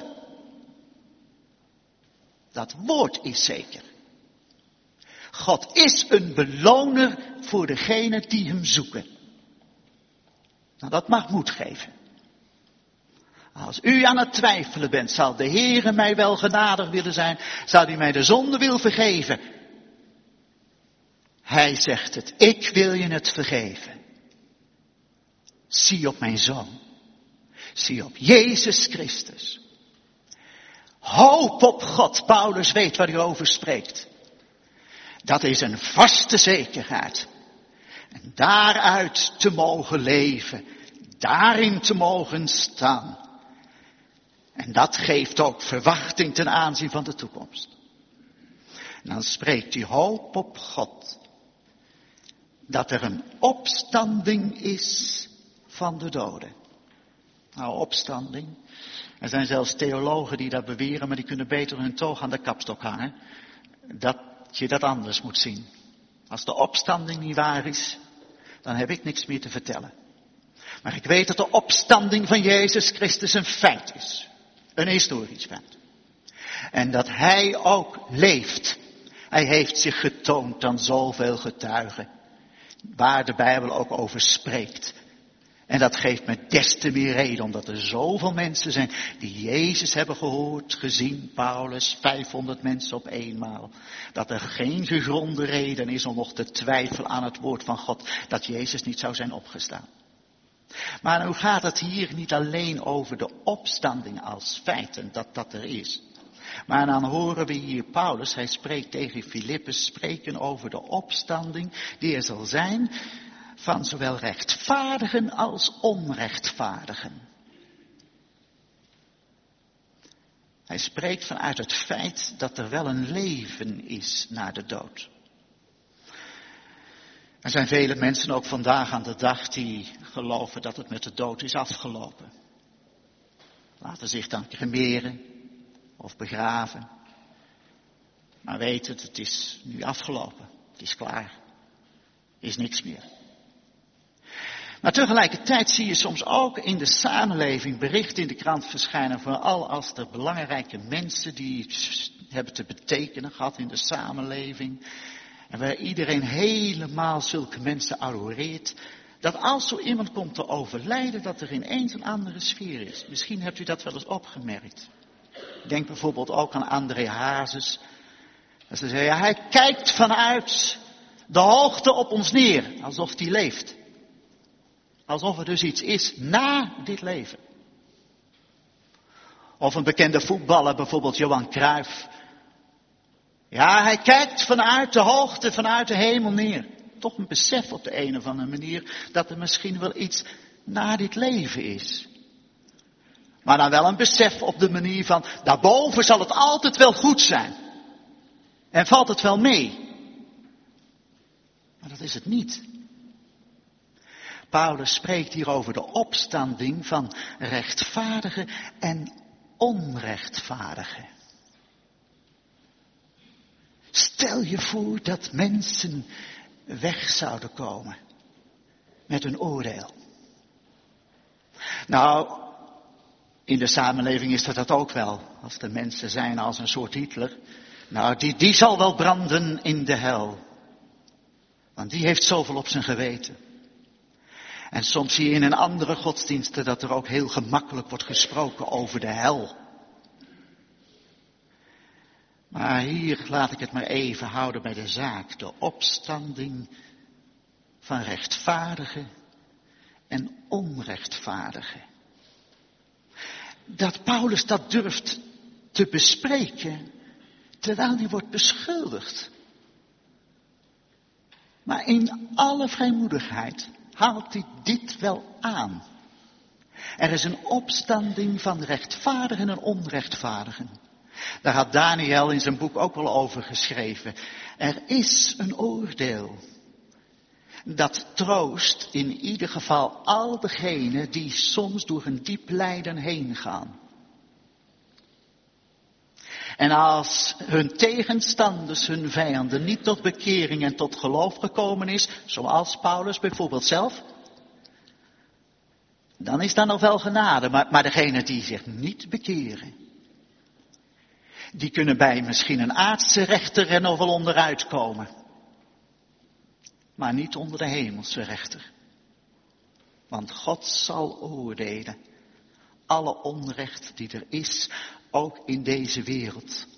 Dat woord is zeker. God is een beloner voor degenen die hem zoeken. Nou, dat mag moed geven. Als u aan het twijfelen bent, zal de Heere mij wel genadig willen zijn, zal hij mij de zonde wil vergeven. Hij zegt het, ik wil je het vergeven. Zie op mijn Zoon. Zie op Jezus Christus. Hoop op God. Paulus weet waar hij over spreekt. Dat is een vaste zekerheid. En daaruit te mogen leven. Daarin te mogen staan. En dat geeft ook verwachting ten aanzien van de toekomst. En dan spreekt hij hoop op God. Dat er een opstanding is van de doden. Nou, opstanding. Er zijn zelfs theologen die dat beweren, maar die kunnen beter hun toog aan de kapstok hangen. Dat je dat anders moet zien. Als de opstanding niet waar is, dan heb ik niks meer te vertellen. Maar ik weet dat de opstanding van Jezus Christus een feit is. Een historisch feit. En dat hij ook leeft. Hij heeft zich getoond aan zoveel getuigen. Waar de Bijbel ook over spreekt. En dat geeft me des te meer reden, omdat er zoveel mensen zijn die Jezus hebben gehoord, gezien, Paulus, vijfhonderd mensen op eenmaal. Dat er geen gegronde reden is om nog te twijfelen aan het woord van God, dat Jezus niet zou zijn opgestaan. Maar nu gaat het hier niet alleen over de opstanding als feit en dat dat er is. Maar dan horen we hier Paulus, hij spreekt tegen Filippus, spreken over de opstanding die er zal zijn van zowel rechtvaardigen als onrechtvaardigen. Hij spreekt vanuit het feit dat er wel een leven is na de dood. Er zijn vele mensen ook vandaag aan de dag die geloven dat het met de dood is afgelopen. Laten zich dan cremeren of begraven. Maar weet het, het is nu afgelopen. Het is klaar. Er is niks meer. Maar tegelijkertijd zie je soms ook in de samenleving berichten in de krant verschijnen, vooral als er belangrijke mensen die iets hebben te betekenen gehad in de samenleving. En waar iedereen helemaal zulke mensen adoreert. Dat als zo iemand komt te overlijden, dat er ineens een andere sfeer is. Misschien hebt u dat wel eens opgemerkt. Denk bijvoorbeeld ook aan André Hazes. Dat ze zeggen, ja, hij kijkt vanuit de hoogte op ons neer, alsof hij leeft. Alsof er dus iets is na dit leven. Of een bekende voetballer, bijvoorbeeld Johan Cruijff. Ja, hij kijkt vanuit de hoogte, vanuit de hemel neer. Toch een besef op de een of andere manier dat er misschien wel iets na dit leven is. Maar dan wel een besef op de manier van, daarboven zal het altijd wel goed zijn. En valt het wel mee. is het niet. Paulus spreekt hier over de opstanding van rechtvaardigen en onrechtvaardigen. Stel je voor dat mensen weg zouden komen met een oordeel. Nou, in de samenleving is dat dat ook wel. Als er mensen zijn als een soort Hitler. Nou, die, die zal wel branden in de hel. Want die heeft zoveel op zijn geweten. En soms zie je in een andere godsdiensten dat er ook heel gemakkelijk wordt gesproken over de hel. Maar hier laat ik het maar even houden bij de zaak. De opstanding van rechtvaardigen en onrechtvaardigen. Dat Paulus dat durft te bespreken, terwijl hij wordt beschuldigd. Maar in alle vrijmoedigheid haalt hij dit wel aan. Er is een opstanding van rechtvaardigen en onrechtvaardigen. Daar had Daniel in zijn boek ook wel over geschreven. Er is een oordeel. Dat troost in ieder geval al degenen die soms door een diep lijden heen gaan. En als hun tegenstanders, hun vijanden, niet tot bekering en tot geloof gekomen is, zoals Paulus bijvoorbeeld zelf, dan is daar nog wel genade. Maar, maar degenen die zich niet bekeren, die kunnen bij misschien een aardse rechter er nog wel onderuit komen. Maar niet onder de hemelse rechter. Want God zal oordelen alle onrecht die er is, ook in deze wereld.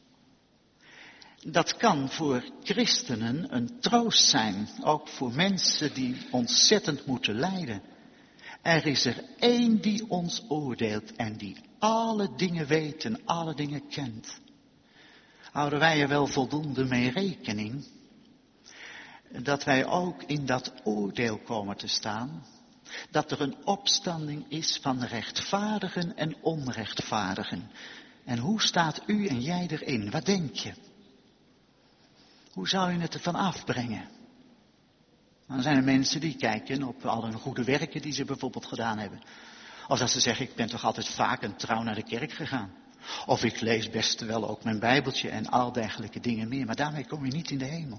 Dat kan voor christenen een troost zijn, ook voor mensen die ontzettend moeten lijden. Er is er één die ons oordeelt en die alle dingen weet en alle dingen kent. Houden wij er wel voldoende mee rekening dat wij ook in dat oordeel komen te staan, dat er een opstanding is van rechtvaardigen en onrechtvaardigen. En hoe staat u en jij erin? Wat denk je? Hoe zou je het ervan afbrengen? Dan zijn er mensen die kijken op al hun goede werken die ze bijvoorbeeld gedaan hebben. Of dat ze zeggen, ik ben toch altijd vaak en trouw naar de kerk gegaan. Of ik lees best wel ook mijn Bijbeltje en al dergelijke dingen meer. Maar daarmee kom je niet in de hemel.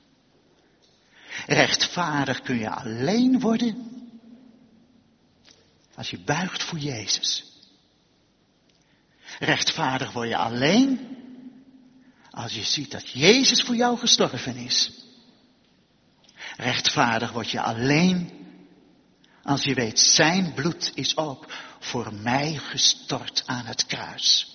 Rechtvaardig kun je alleen worden als je buigt voor Jezus. Rechtvaardig word je alleen als je ziet dat Jezus voor jou gestorven is. Rechtvaardig word je alleen als je weet, zijn bloed is ook voor mij gestort aan het kruis.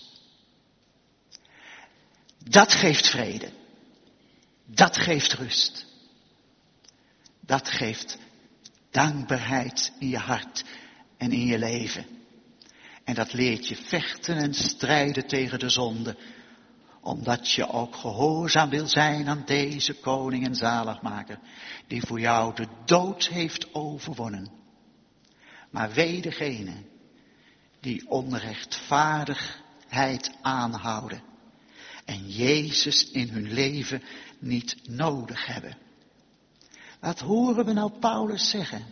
Dat geeft vrede. Dat geeft rust. Dat geeft dankbaarheid in je hart en in je leven. En dat leert je vechten en strijden tegen de zonde. Omdat je ook gehoorzaam wil zijn aan deze koning en zaligmaker. Die voor jou de dood heeft overwonnen. Maar wee degene die onrechtvaardigheid aanhouden. En Jezus in hun leven niet nodig hebben. Wat horen we nou Paulus zeggen?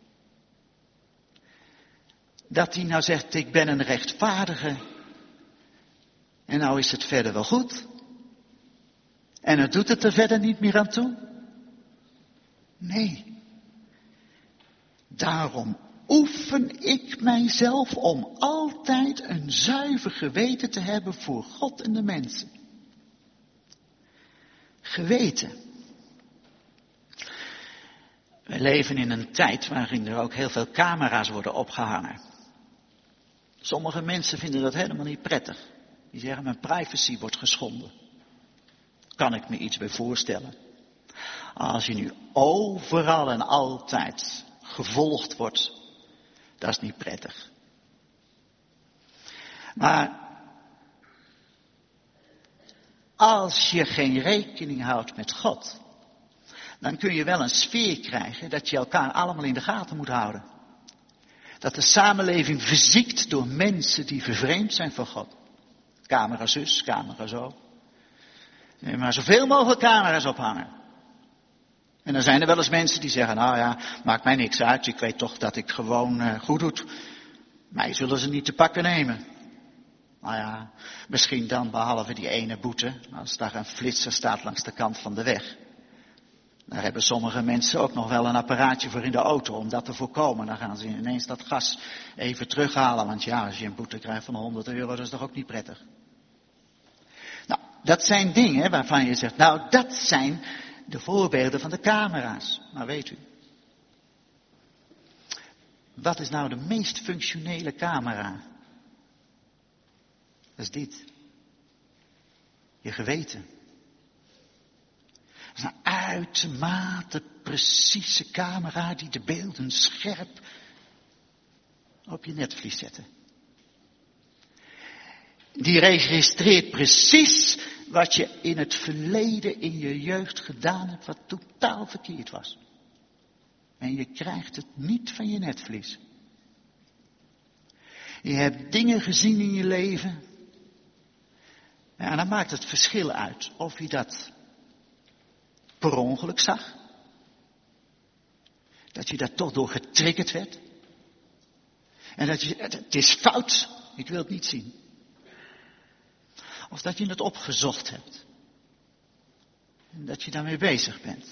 Dat hij nou zegt, ik ben een rechtvaardige. En nou is het verder wel goed. En het doet het er verder niet meer aan toe. Nee. Daarom oefen ik mijzelf om altijd een zuiver geweten te hebben voor God en de mensen. Geweten. We leven in een tijd waarin er ook heel veel camera's worden opgehangen. Sommige mensen vinden dat helemaal niet prettig. Die zeggen, mijn privacy wordt geschonden. Kan ik me iets bij voorstellen. Als je nu overal en altijd gevolgd wordt, dat is niet prettig. Maar als je geen rekening houdt met God, dan kun je wel een sfeer krijgen dat je elkaar allemaal in de gaten moet houden. Dat de samenleving verziekt door mensen die vervreemd zijn van God. Camera zus, camera zo. Nee, maar zoveel mogelijk camera's ophangen. En dan zijn er wel eens mensen die zeggen, nou ja, maakt mij niks uit, ik weet toch dat ik gewoon uh, goed doe. Mij zullen ze niet te pakken nemen. Nou ja, misschien dan behalve die ene boete, als daar een flitser staat langs de kant van de weg. Daar hebben sommige mensen ook nog wel een apparaatje voor in de auto om dat te voorkomen. Dan gaan ze ineens dat gas even terughalen, want ja, als je een boete krijgt van honderd euro, dat is toch ook niet prettig. Nou, dat zijn dingen waarvan je zegt, nou dat zijn de voorbeelden van de camera's. Maar weet u, wat is nou de meest functionele camera? Dat is dit. Je geweten. Dat is een uitermate precieze camera die de beelden scherp op je netvlies zetten. Die registreert precies wat je in het verleden in je jeugd gedaan hebt, wat totaal verkeerd was. En je krijgt het niet van je netvlies. Je hebt dingen gezien in je leven. Ja, en dan maakt het verschil uit of je dat per ongeluk zag. Dat je daar toch door getriggerd werd. En dat je, het is fout, ik wil het niet zien. Of dat je het opgezocht hebt. En dat je daarmee bezig bent.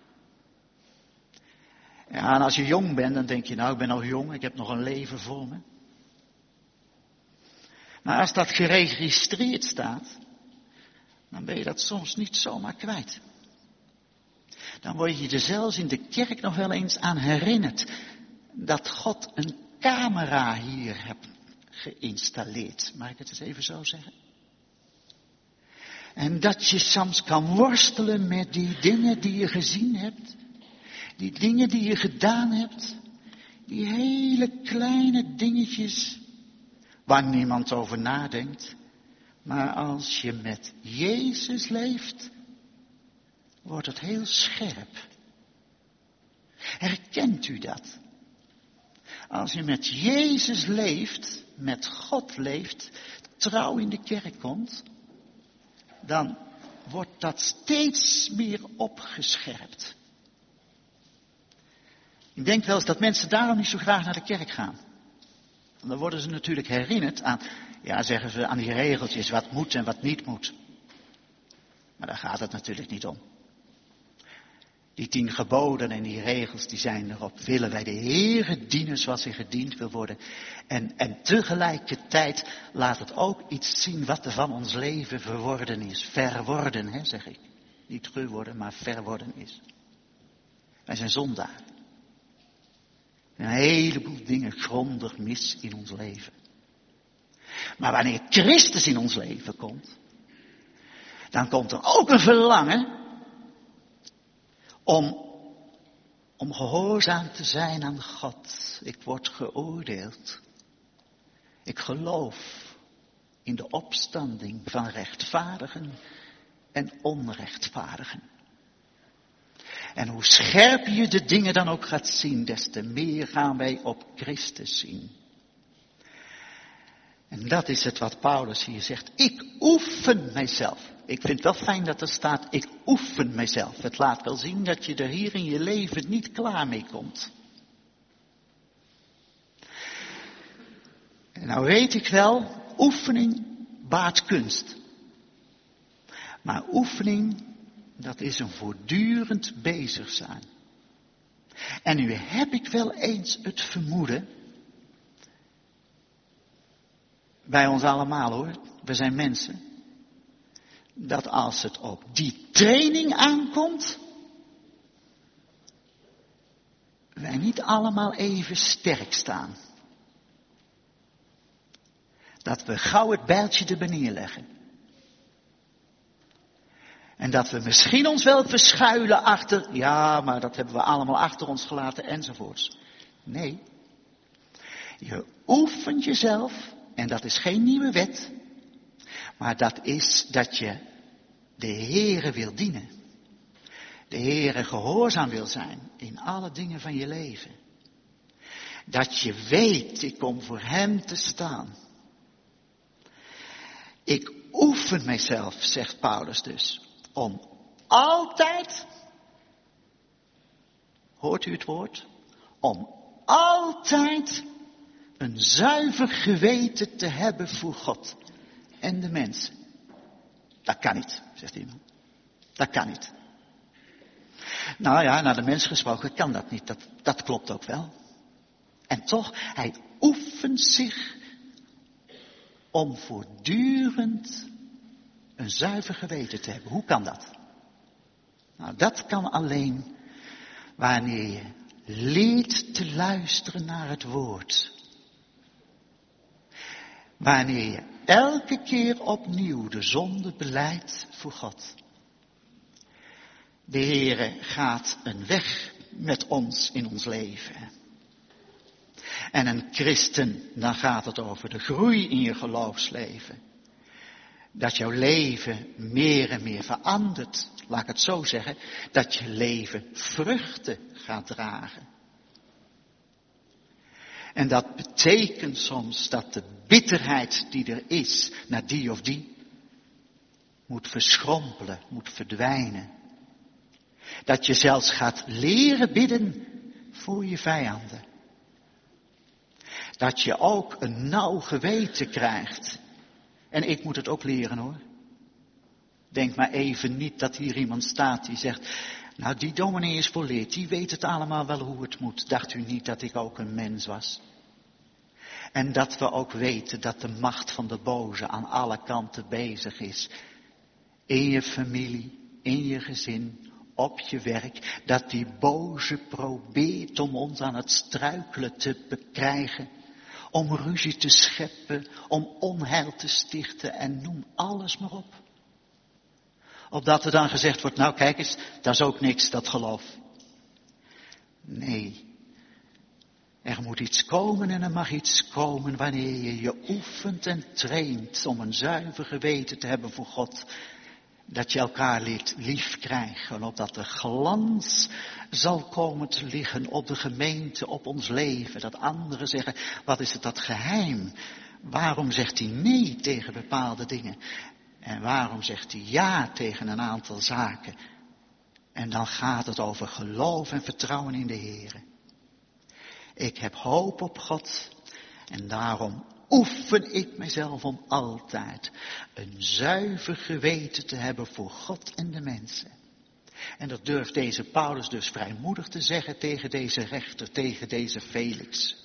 Ja, en als je jong bent, dan denk je, nou, ik ben nog jong, ik heb nog een leven voor me. Maar als dat geregistreerd staat, dan ben je dat soms niet zomaar kwijt. Dan word je er zelfs in de kerk nog wel eens aan herinnerd dat God een camera hier heeft geïnstalleerd. Mag ik het eens even zo zeggen? En dat je soms kan worstelen met die dingen die je gezien hebt. Die dingen die je gedaan hebt. Die hele kleine dingetjes waar niemand over nadenkt. Maar als je met Jezus leeft, wordt het heel scherp. Herkent u dat? Als je met Jezus leeft, met God leeft, trouw in de kerk komt, dan wordt dat steeds meer opgescherpt. Ik denk wel eens dat mensen daarom niet zo graag naar de kerk gaan. Want dan worden ze natuurlijk herinnerd aan, ja zeggen ze, aan die regeltjes, wat moet en wat niet moet. Maar daar gaat het natuurlijk niet om. Die tien geboden en die regels, die zijn erop. Willen wij de Heere dienen zoals hij gediend wil worden. En, en tegelijkertijd laat het ook iets zien wat er van ons leven verworden is. Verworden, hè, zeg ik. Niet geworden, maar verworden is. Wij zijn zondaar. Een heleboel dingen grondig mis in ons leven. Maar wanneer Christus in ons leven komt, dan komt er ook een verlangen om, om gehoorzaam te zijn aan God. Ik word geoordeeld. Ik geloof in de opstanding van rechtvaardigen en onrechtvaardigen. En hoe scherper je de dingen dan ook gaat zien, des te meer gaan wij op Christus zien. En dat is het wat Paulus hier zegt. Ik oefen mijzelf. Ik vind het wel fijn dat er staat, ik oefen mijzelf. Het laat wel zien dat je er hier in je leven niet klaar mee komt. En nou weet ik wel, oefening baart kunst. Maar oefening, dat is een voortdurend bezig zijn. En nu heb ik wel eens het vermoeden, bij ons allemaal hoor, we zijn mensen, dat als het op die training aankomt, wij niet allemaal even sterk staan. Dat we gauw het bijltje erbij neerleggen. En dat we misschien ons wel verschuilen achter, ja, maar dat hebben we allemaal achter ons gelaten enzovoorts. Nee, je oefent jezelf, en dat is geen nieuwe wet, maar dat is dat je de Heere wil dienen. De Heere gehoorzaam wil zijn in alle dingen van je leven. Dat je weet, ik kom voor Hem te staan. Ik oefen mijzelf, zegt Paulus dus, om altijd hoort u het woord? Om altijd een zuiver geweten te hebben voor God en de mensen. Dat kan niet, zegt iemand. Dat kan niet. Nou ja, naar de mens gesproken kan dat niet. Dat, dat klopt ook wel. En toch, hij oefent zich om voortdurend een zuiver geweten te hebben. Hoe kan dat? Nou, dat kan alleen wanneer je leert te luisteren naar het woord. Wanneer je elke keer opnieuw de zonde belijdt voor God. De Heere gaat een weg met ons in ons leven. En een christen, dan gaat het over de groei in je geloofsleven. Dat jouw leven meer en meer verandert, laat ik het zo zeggen, dat je leven vruchten gaat dragen. En dat betekent soms dat de bitterheid die er is naar die of die, moet verschrompelen, moet verdwijnen. Dat je zelfs gaat leren bidden voor je vijanden. Dat je ook een nauw geweten krijgt. En ik moet het ook leren hoor. Denk maar even niet dat hier iemand staat die zegt, nou die dominee is volleerd, die weet het allemaal wel hoe het moet. Dacht u niet dat ik ook een mens was? En dat we ook weten dat de macht van de boze aan alle kanten bezig is. In je familie, in je gezin, op je werk. Dat die boze probeert om ons aan het struikelen te bekrijgen. Om ruzie te scheppen, om onheil te stichten en noem alles maar op. Opdat er dan gezegd wordt, nou kijk eens, dat is ook niks, dat geloof. Nee, er moet iets komen en er mag iets komen wanneer je je oefent en traint om een zuiver geweten te hebben voor God. Dat je elkaar leert lief krijgen, opdat de glans zal komen te liggen op de gemeente, op ons leven. Dat anderen zeggen, wat is het dat geheim? Waarom zegt hij nee tegen bepaalde dingen? En waarom zegt hij ja tegen een aantal zaken? En dan gaat het over geloof en vertrouwen in de Heer. Ik heb hoop op God en daarom oefen ik mezelf om altijd een zuiver geweten te hebben voor God en de mensen. En dat durft deze Paulus dus vrijmoedig te zeggen tegen deze rechter, tegen deze Felix.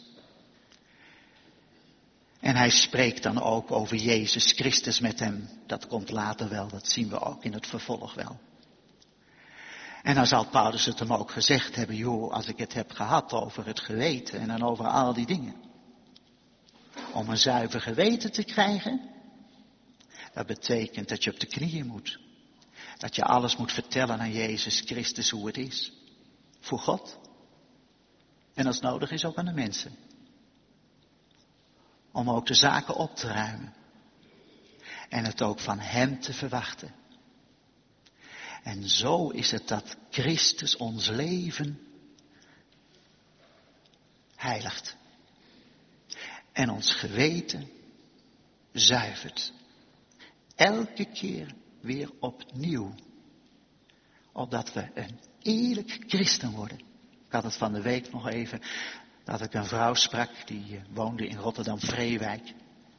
En hij spreekt dan ook over Jezus Christus met hem. Dat komt later wel, dat zien we ook in het vervolg wel. En dan zal Paulus het hem ook gezegd hebben, joh, als ik het heb gehad over het geweten en dan over al die dingen. Om een zuiver geweten te krijgen, dat betekent dat je op de knieën moet. Dat je alles moet vertellen aan Jezus Christus hoe het is. Voor God. En als nodig is ook aan de mensen. Om ook de zaken op te ruimen. En het ook van hem te verwachten. En zo is het dat Christus ons leven heiligt. En ons geweten zuivert. Elke keer weer opnieuw. Opdat we een eerlijk christen worden. Ik had het van de week nog even. Dat ik een vrouw sprak. Die woonde in Rotterdam-Vreewijk.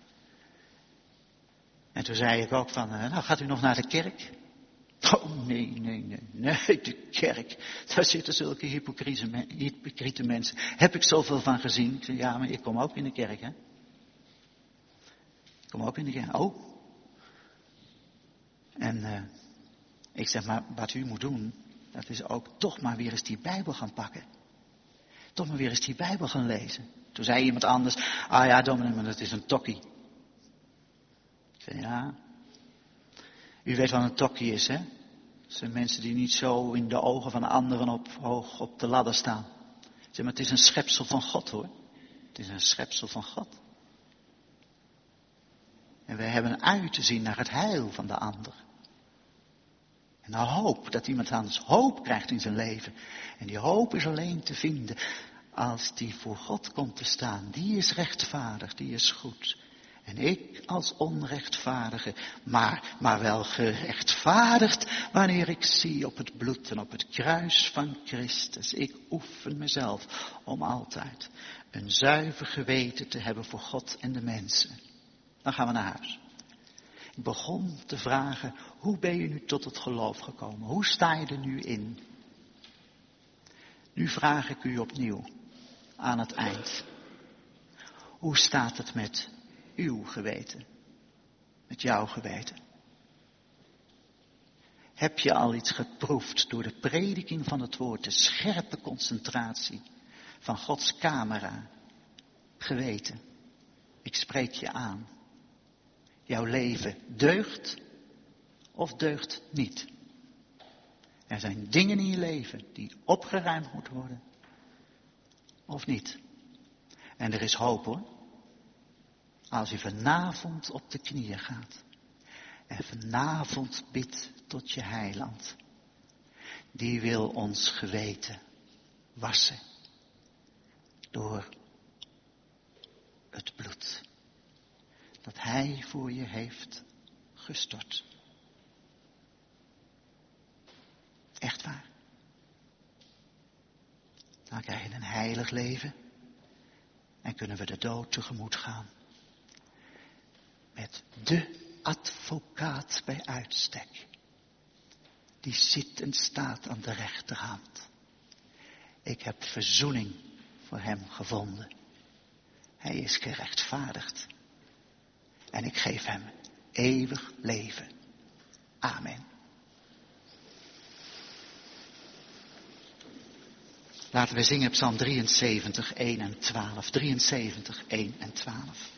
En toen zei ik ook van. Nou gaat u nog naar de kerk? Oh nee, nee, nee. Nee, de kerk. Daar zitten zulke hypocriete, hypocriete mensen. Heb ik zoveel van gezien. Ik zei, ja, maar ik kom ook in de kerk, hè. Ik kom ook in de kerk. Oh. En uh, ik zeg, maar wat u moet doen, dat is ook toch maar weer eens die Bijbel gaan pakken. Toch maar weer eens die Bijbel gaan lezen. Toen zei iemand anders, ah ja, dominee, maar dat is een tokkie. Ik zei, ja. U weet wat een tokkie is, hè? Dat zijn mensen die niet zo in de ogen van anderen op, hoog op de ladder staan. Ik zeg, maar het is een schepsel van God, hoor. Het is een schepsel van God. En wij hebben uit te zien naar het heil van de ander. En de hoop, dat iemand anders hoop krijgt in zijn leven. En die hoop is alleen te vinden als die voor God komt te staan. Die is rechtvaardig, die is goed. En ik als onrechtvaardige, maar, maar wel gerechtvaardigd wanneer ik zie op het bloed en op het kruis van Christus. Ik oefen mezelf om altijd een zuiver geweten te hebben voor God en de mensen. Dan gaan we naar huis. Ik begon te vragen, hoe ben je nu tot het geloof gekomen? Hoe sta je er nu in? Nu vraag ik u opnieuw, aan het eind. Hoe staat het met uw geweten? Met jouw geweten? Heb je al iets geproefd door de prediking van het woord, de scherpe concentratie van Gods camera? Geweten, ik spreek je aan. Jouw leven deugt of deugt niet? Er zijn dingen in je leven die opgeruimd moeten worden of niet. En er is hoop hoor. Als u vanavond op de knieën gaat en vanavond bidt tot je heiland. Die wil ons geweten wassen door het bloed dat hij voor je heeft gestort. Echt waar. Dan krijg je een heilig leven en kunnen we de dood tegemoet gaan. Met de advocaat bij uitstek. Die zit en staat aan de rechterhand. Ik heb verzoening voor hem gevonden. Hij is gerechtvaardigd. En ik geef hem eeuwig leven. Amen. Laten we zingen Psalm drieënzeventig, één en twaalf. drieënzeventig, één en twaalf.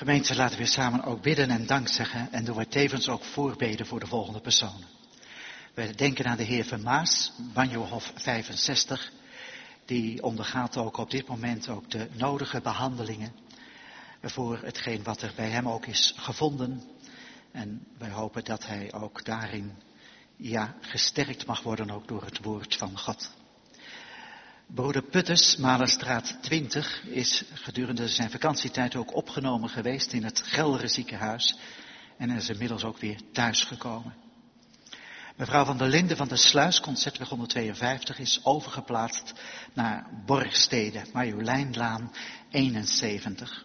Gemeente, laten we samen ook bidden en dankzeggen en doen we tevens ook voorbeden voor de volgende personen. We denken aan de heer Vermaas, Banjohof vijfenzestig, die ondergaat ook op dit moment ook de nodige behandelingen voor hetgeen wat er bij hem ook is gevonden. En wij hopen dat hij ook daarin, ja, gesterkt mag worden ook door het woord van God. Broeder Putters, Malenstraat twintig, is gedurende zijn vakantietijd ook opgenomen geweest in het Geldere ziekenhuis en is inmiddels ook weer thuisgekomen. Mevrouw van der Linden van de Sluis, Concertweg honderdtweeënvijftig, is overgeplaatst naar Borgstede, Marjolijnlaan eenenzeventig.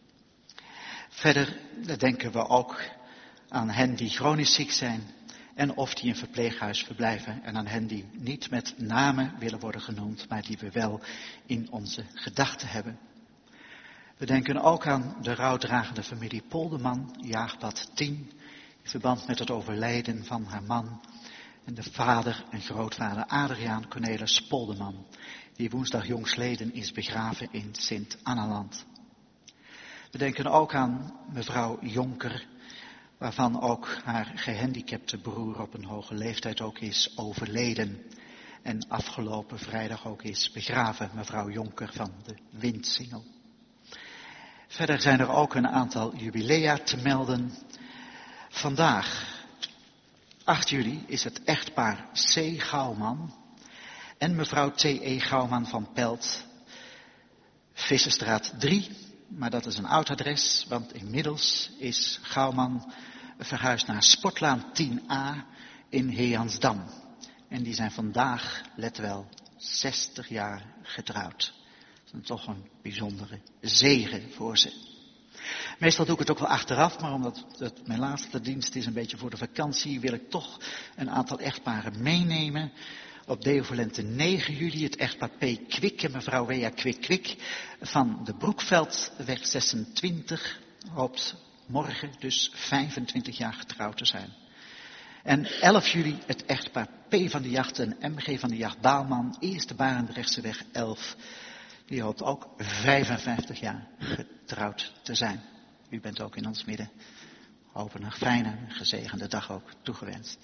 Verder denken we ook aan hen die chronisch ziek zijn en of die in verpleeghuis verblijven en aan hen die niet met namen willen worden genoemd, maar die we wel in onze gedachten hebben. We denken ook aan de rouwdragende familie Polderman, jaagpad tien, in verband met het overlijden van haar man en de vader en grootvader Adriaan Cornelis Polderman, die woensdag jongstleden is begraven in Sint-Annaland. We denken ook aan mevrouw Jonker, waarvan ook haar gehandicapte broer op een hoge leeftijd ook is overleden en afgelopen vrijdag ook is begraven, mevrouw Jonker van de Windsingel. Verder zijn er ook een aantal jubilea te melden. Vandaag, acht juli, is het echtpaar C. Gouwman en mevrouw T E Gouwman van Pelt, Visserstraat drie. Maar dat is een oud adres, want inmiddels is Gouwman verhuisd naar Sportlaan tien a in Heansdam. En die zijn vandaag, let wel, zestig jaar getrouwd. Dat is toch een bijzondere zegen voor ze. Meestal doe ik het ook wel achteraf, maar omdat het mijn laatste dienst is, een beetje voor de vakantie, wil ik toch een aantal echtparen meenemen. Op Deo Volente negen juli het echtpaar P. Kwik en mevrouw Wea Kwik-Kwik van de Broekveldweg zesentwintig hoopt morgen dus vijfentwintig jaar getrouwd te zijn. En elf juli het echtpaar P. van de Jacht en M G van de Jacht Baalman, Eerste Barendrechtseweg elf. Die hoopt ook vijfenvijftig jaar getrouwd te zijn. U bent ook in ons midden. Hopen een fijne, gezegende dag ook toegewenst.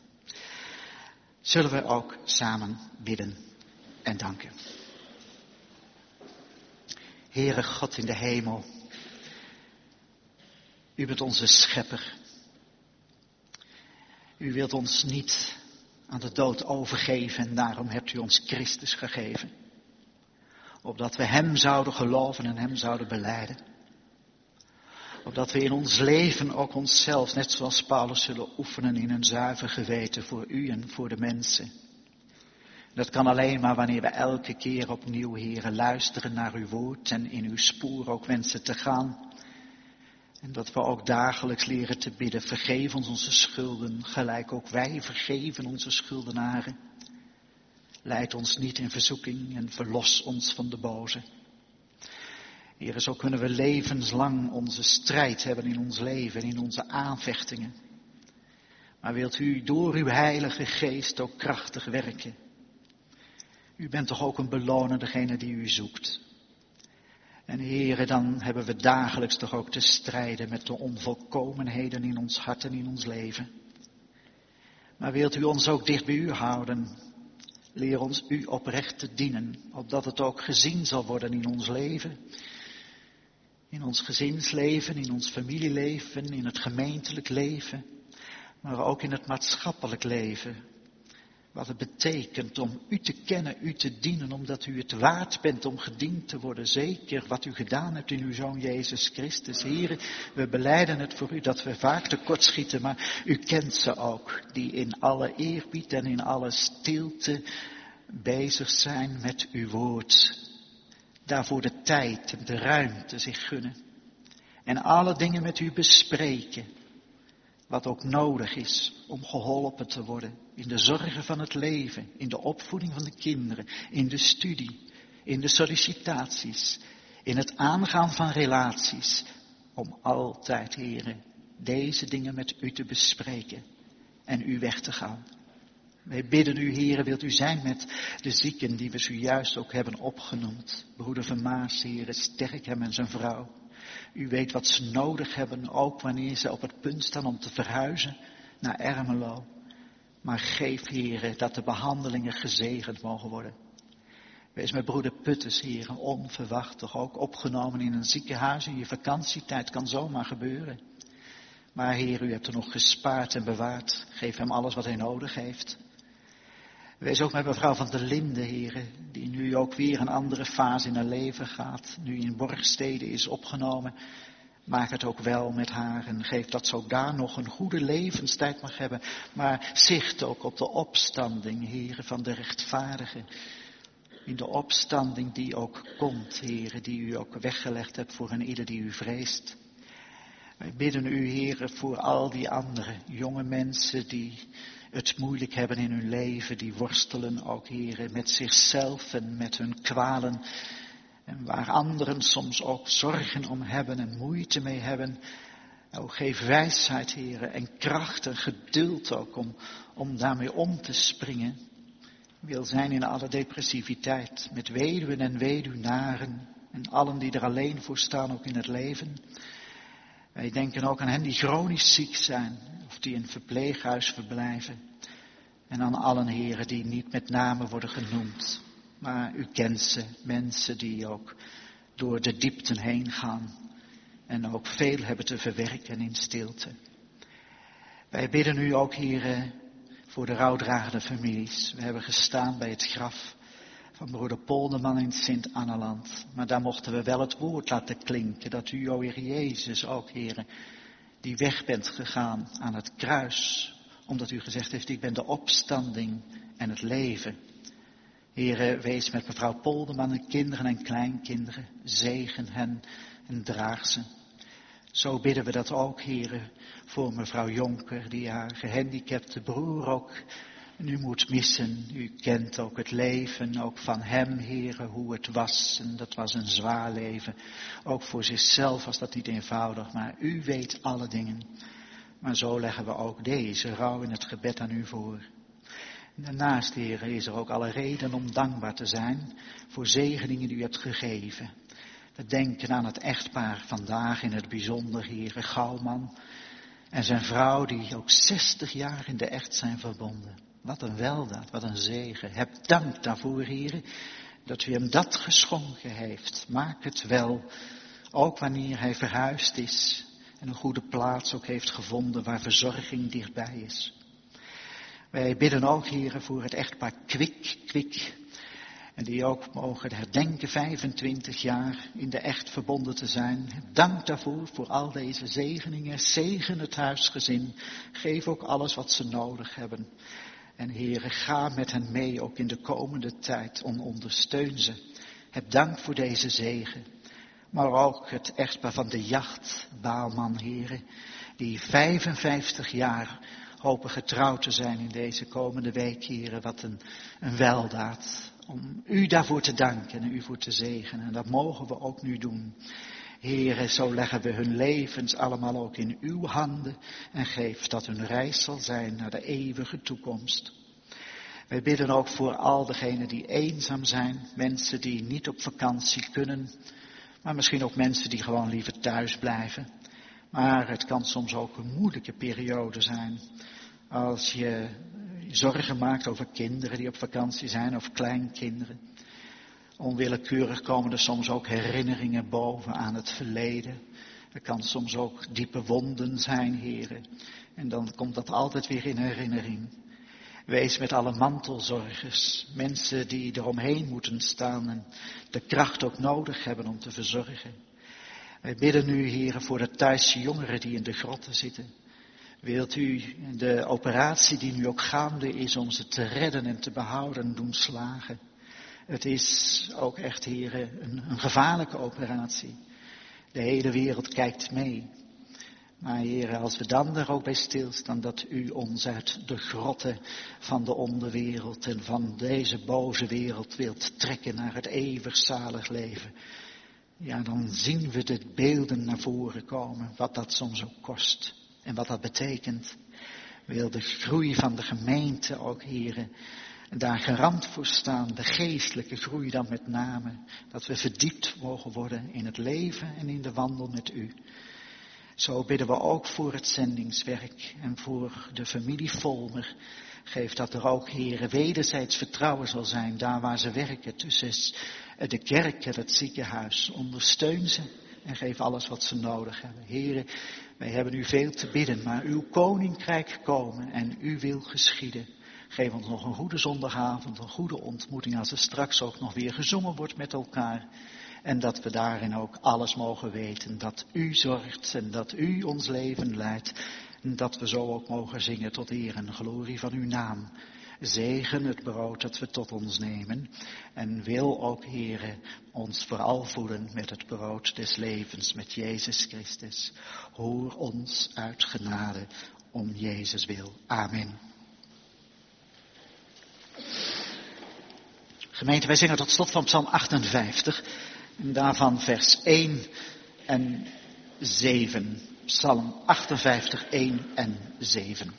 Zullen we ook samen bidden en danken. Heere God in de hemel, u bent onze schepper. U wilt ons niet aan de dood overgeven en daarom hebt u ons Christus gegeven. Opdat we hem zouden geloven en hem zouden belijden. Opdat we in ons leven ook onszelf, net zoals Paulus, zullen oefenen in een zuiver geweten voor u en voor de mensen. Dat kan alleen maar wanneer we elke keer opnieuw, Heere, luisteren naar uw woord en in uw spoor ook wensen te gaan. En dat we ook dagelijks leren te bidden, vergeef ons onze schulden, gelijk ook wij vergeven onze schuldenaren. Leid ons niet in verzoeking en verlos ons van de boze. Heere, zo kunnen we levenslang onze strijd hebben in ons leven en in onze aanvechtingen. Maar wilt u door uw heilige geest ook krachtig werken. U bent toch ook een beloner, degene die u zoekt. En Heere, dan hebben we dagelijks toch ook te strijden met de onvolkomenheden in ons hart en in ons leven. Maar wilt u ons ook dicht bij u houden? Leer ons u oprecht te dienen, opdat het ook gezien zal worden in ons leven. In ons gezinsleven, in ons familieleven, in het gemeentelijk leven. Maar ook in het maatschappelijk leven. Wat het betekent om u te kennen, u te dienen, omdat u het waard bent om gediend te worden. Zeker wat u gedaan hebt in uw Zoon Jezus Christus. Here, we belijden het voor u dat we vaak tekortschieten, maar u kent ze ook. Die in alle eerbied en in alle stilte bezig zijn met uw woord. Daarvoor de tijd en de ruimte zich gunnen. En alle dingen met u bespreken. Wat ook nodig is om geholpen te worden in de zorgen van het leven, in de opvoeding van de kinderen, in de studie, in de sollicitaties, in het aangaan van relaties. Om altijd, heren, deze dingen met u te bespreken en u weg te gaan. Wij bidden u, heren, wilt u zijn met de zieken die we zojuist ook hebben opgenoemd. Broeder Vermaas, heren, sterk hem en zijn vrouw. U weet wat ze nodig hebben, ook wanneer ze op het punt staan om te verhuizen naar Ermelo. Maar geef, Heere, dat de behandelingen gezegend mogen worden. Wees met broeder Putters, Heere, onverwacht, toch ook opgenomen in een ziekenhuis. In je vakantietijd kan zomaar gebeuren. Maar Heer, u hebt er nog gespaard en bewaard. Geef hem alles wat hij nodig heeft. Wees ook met mevrouw van der Linden, Heer, die nu ook weer een andere fase in haar leven gaat. Nu in Borgstede is opgenomen. Maak het ook wel met haar en geef dat ze ook daar nog een goede levenstijd mag hebben. Maar zicht ook op de opstanding, Heer, van de rechtvaardigen. In de opstanding die ook komt, Heer, die u ook weggelegd hebt voor een ieder die u vreest. Wij bidden u, Heer, voor al die andere jonge mensen die het moeilijk hebben in hun leven. Die worstelen ook, Heer, met zichzelf en met hun kwalen. En waar anderen soms ook zorgen om hebben en moeite mee hebben. O, geef wijsheid, Heer, en kracht en geduld ook om, om daarmee om te springen. Wil zijn in alle depressiviteit, met weduwen en weduwnaren en allen die er alleen voor staan, ook in het leven. Wij denken ook aan hen die chronisch ziek zijn of die in een verpleeghuis verblijven. En aan allen, heren, die niet met name worden genoemd. Maar u kent ze, mensen die ook door de diepten heen gaan. En ook veel hebben te verwerken in stilte. Wij bidden u ook, heren, voor de rouwdragende families. We hebben gestaan bij het graf van broeder Polderman in Sint-Anneland. Maar daar mochten we wel het woord laten klinken. Dat u, o Heer Jezus, ook, heren, die weg bent gegaan aan het kruis. Omdat u gezegd heeft, ik ben de opstanding en het leven. Heere, wees met mevrouw Polderman en kinderen en kleinkinderen. Zegen hen en draag ze. Zo bidden we dat ook, heren, voor mevrouw Jonker, die haar gehandicapte broer ook nu moet missen. U kent ook het leven, ook van hem, heren, hoe het was. En dat was een zwaar leven. Ook voor zichzelf was dat niet eenvoudig, maar u weet alle dingen. Maar zo leggen we ook deze rouw in het gebed aan u voor. En daarnaast, heren, is er ook alle reden om dankbaar te zijn voor zegeningen die u hebt gegeven. We denken aan het echtpaar vandaag in het bijzonder, heren Gouwman en zijn vrouw die ook zestig jaar in de echt zijn verbonden. Wat een weldaad, wat een zegen. Heb dank daarvoor, heren, dat u hem dat geschonken heeft. Maak het wel, ook wanneer hij verhuisd is en een goede plaats ook heeft gevonden waar verzorging dichtbij is. Wij bidden ook, heren, voor het echtpaar Kwik, Kwik. En die ook mogen herdenken vijfentwintig jaar in de echt verbonden te zijn. Dank daarvoor, voor al deze zegeningen. Zegen het huisgezin. Geef ook alles wat ze nodig hebben. En heren, ga met hen mee ook in de komende tijd. En ondersteun ze. Heb dank voor deze zegen. Maar ook het echtpaar van de jacht, Baalman, heren. Die vijfenvijftig jaar hopen getrouwd te zijn in deze komende week, heren. Wat een, een weldaad. Om u daarvoor te danken en u voor te zegenen. En dat mogen we ook nu doen. Heren, zo leggen we hun levens allemaal ook in uw handen. En geef dat hun reis zal zijn naar de eeuwige toekomst. Wij bidden ook voor al degenen die eenzaam zijn. Mensen die niet op vakantie kunnen. Maar misschien ook mensen die gewoon liever thuis blijven. Maar het kan soms ook een moeilijke periode zijn. Als je zorgen maakt over kinderen die op vakantie zijn of kleinkinderen. Onwillekeurig komen er soms ook herinneringen boven aan het verleden. Er kan soms ook diepe wonden zijn, heren. En dan komt dat altijd weer in herinnering. Wees met alle mantelzorgers, mensen die eromheen moeten staan en de kracht ook nodig hebben om te verzorgen. Wij bidden nu, heren, voor de Thaise jongeren die in de grotten zitten. Wilt u de operatie die nu ook gaande is om ze te redden en te behouden doen slagen? Het is ook echt, heren, een, een gevaarlijke operatie. De hele wereld kijkt mee. Maar heren, als we dan er ook bij stilstaan dat u ons uit de grotten van de onderwereld en van deze boze wereld wilt trekken naar het eeuwig zalig leven. Ja, dan zien we de beelden naar voren komen, wat dat soms ook kost. En wat dat betekent, wil de groei van de gemeente ook, heren, En daar garant voor staan, de geestelijke groei dan met name. Dat we verdiept mogen worden in het leven en in de wandel met u. Zo bidden we ook voor het zendingswerk en voor de familie Volmer. Geef dat er ook, Heere, wederzijds vertrouwen zal zijn daar waar ze werken. Tussen de kerk en het ziekenhuis. Ondersteun ze en geef alles wat ze nodig hebben. Heere, wij hebben u veel te bidden, maar uw koninkrijk komen en uw wil geschieden. Geef ons nog een goede zondagavond, een goede ontmoeting als er straks ook nog weer gezongen wordt met elkaar. En dat we daarin ook alles mogen weten, dat u zorgt en dat u ons leven leidt. En dat we zo ook mogen zingen tot eer en glorie van uw naam. Zegen het brood dat we tot ons nemen. En wil ook, Heere, ons vooral voeden met het brood des levens, met Jezus Christus. Hoor ons uit genade om Jezus wil. Amen. Gemeente, wij zingen tot slot van Psalm achtenvijftig. En daarvan vers één en zeven. Psalm achtenvijftig, één en zeven.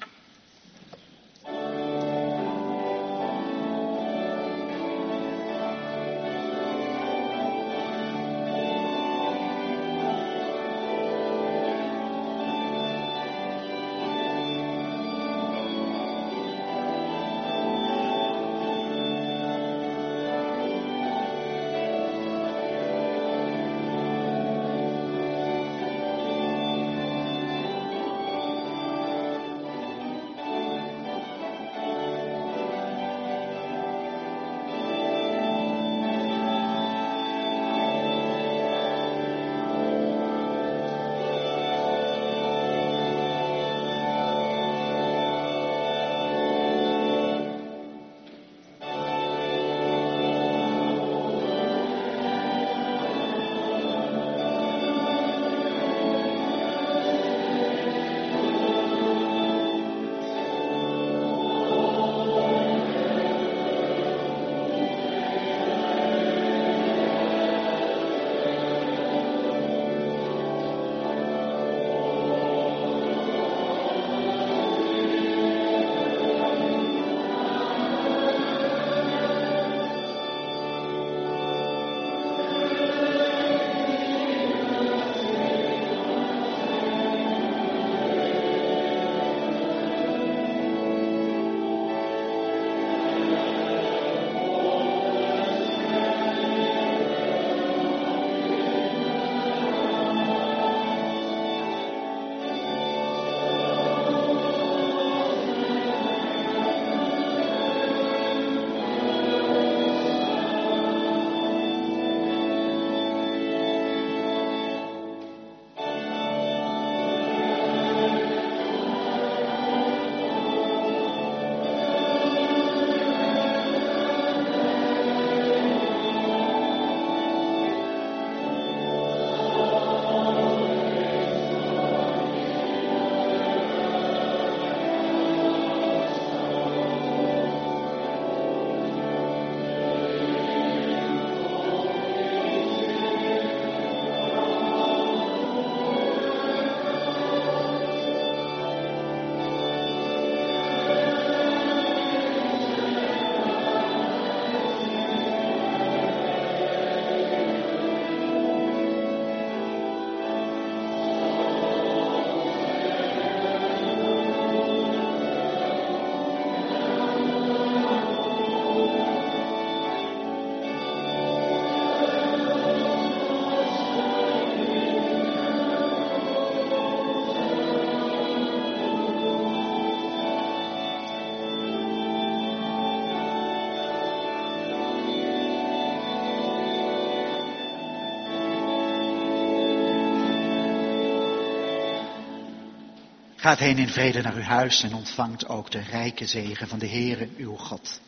Gaat heen in vrede naar uw huis en ontvangt ook de rijke zegen van de Heere uw God.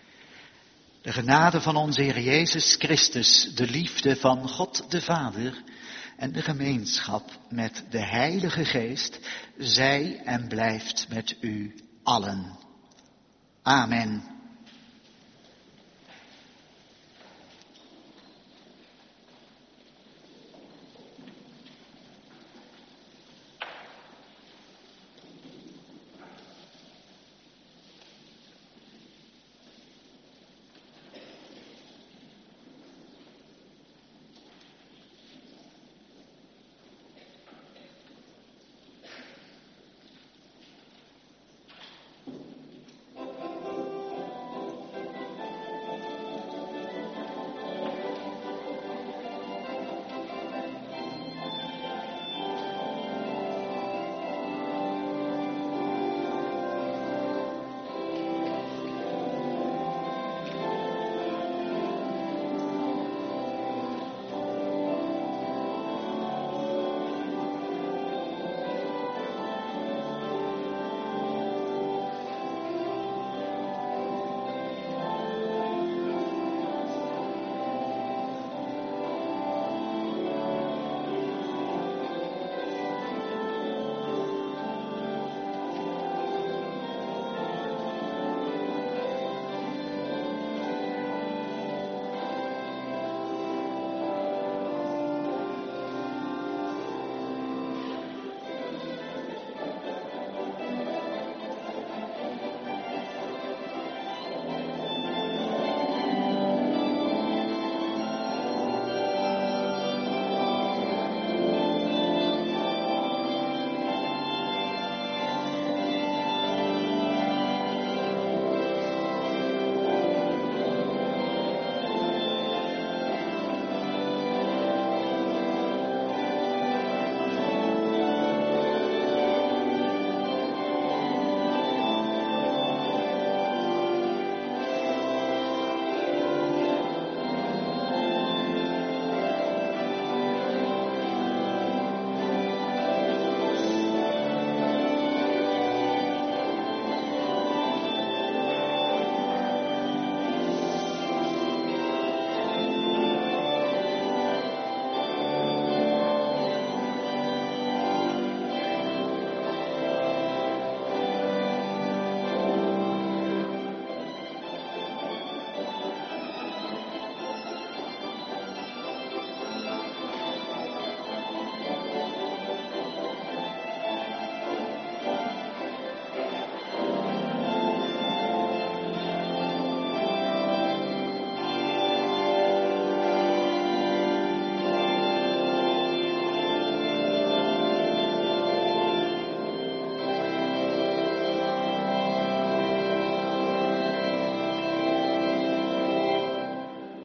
De genade van onze Heer Jezus Christus, de liefde van God de Vader en de gemeenschap met de Heilige Geest, zij en blijft met u allen. Amen.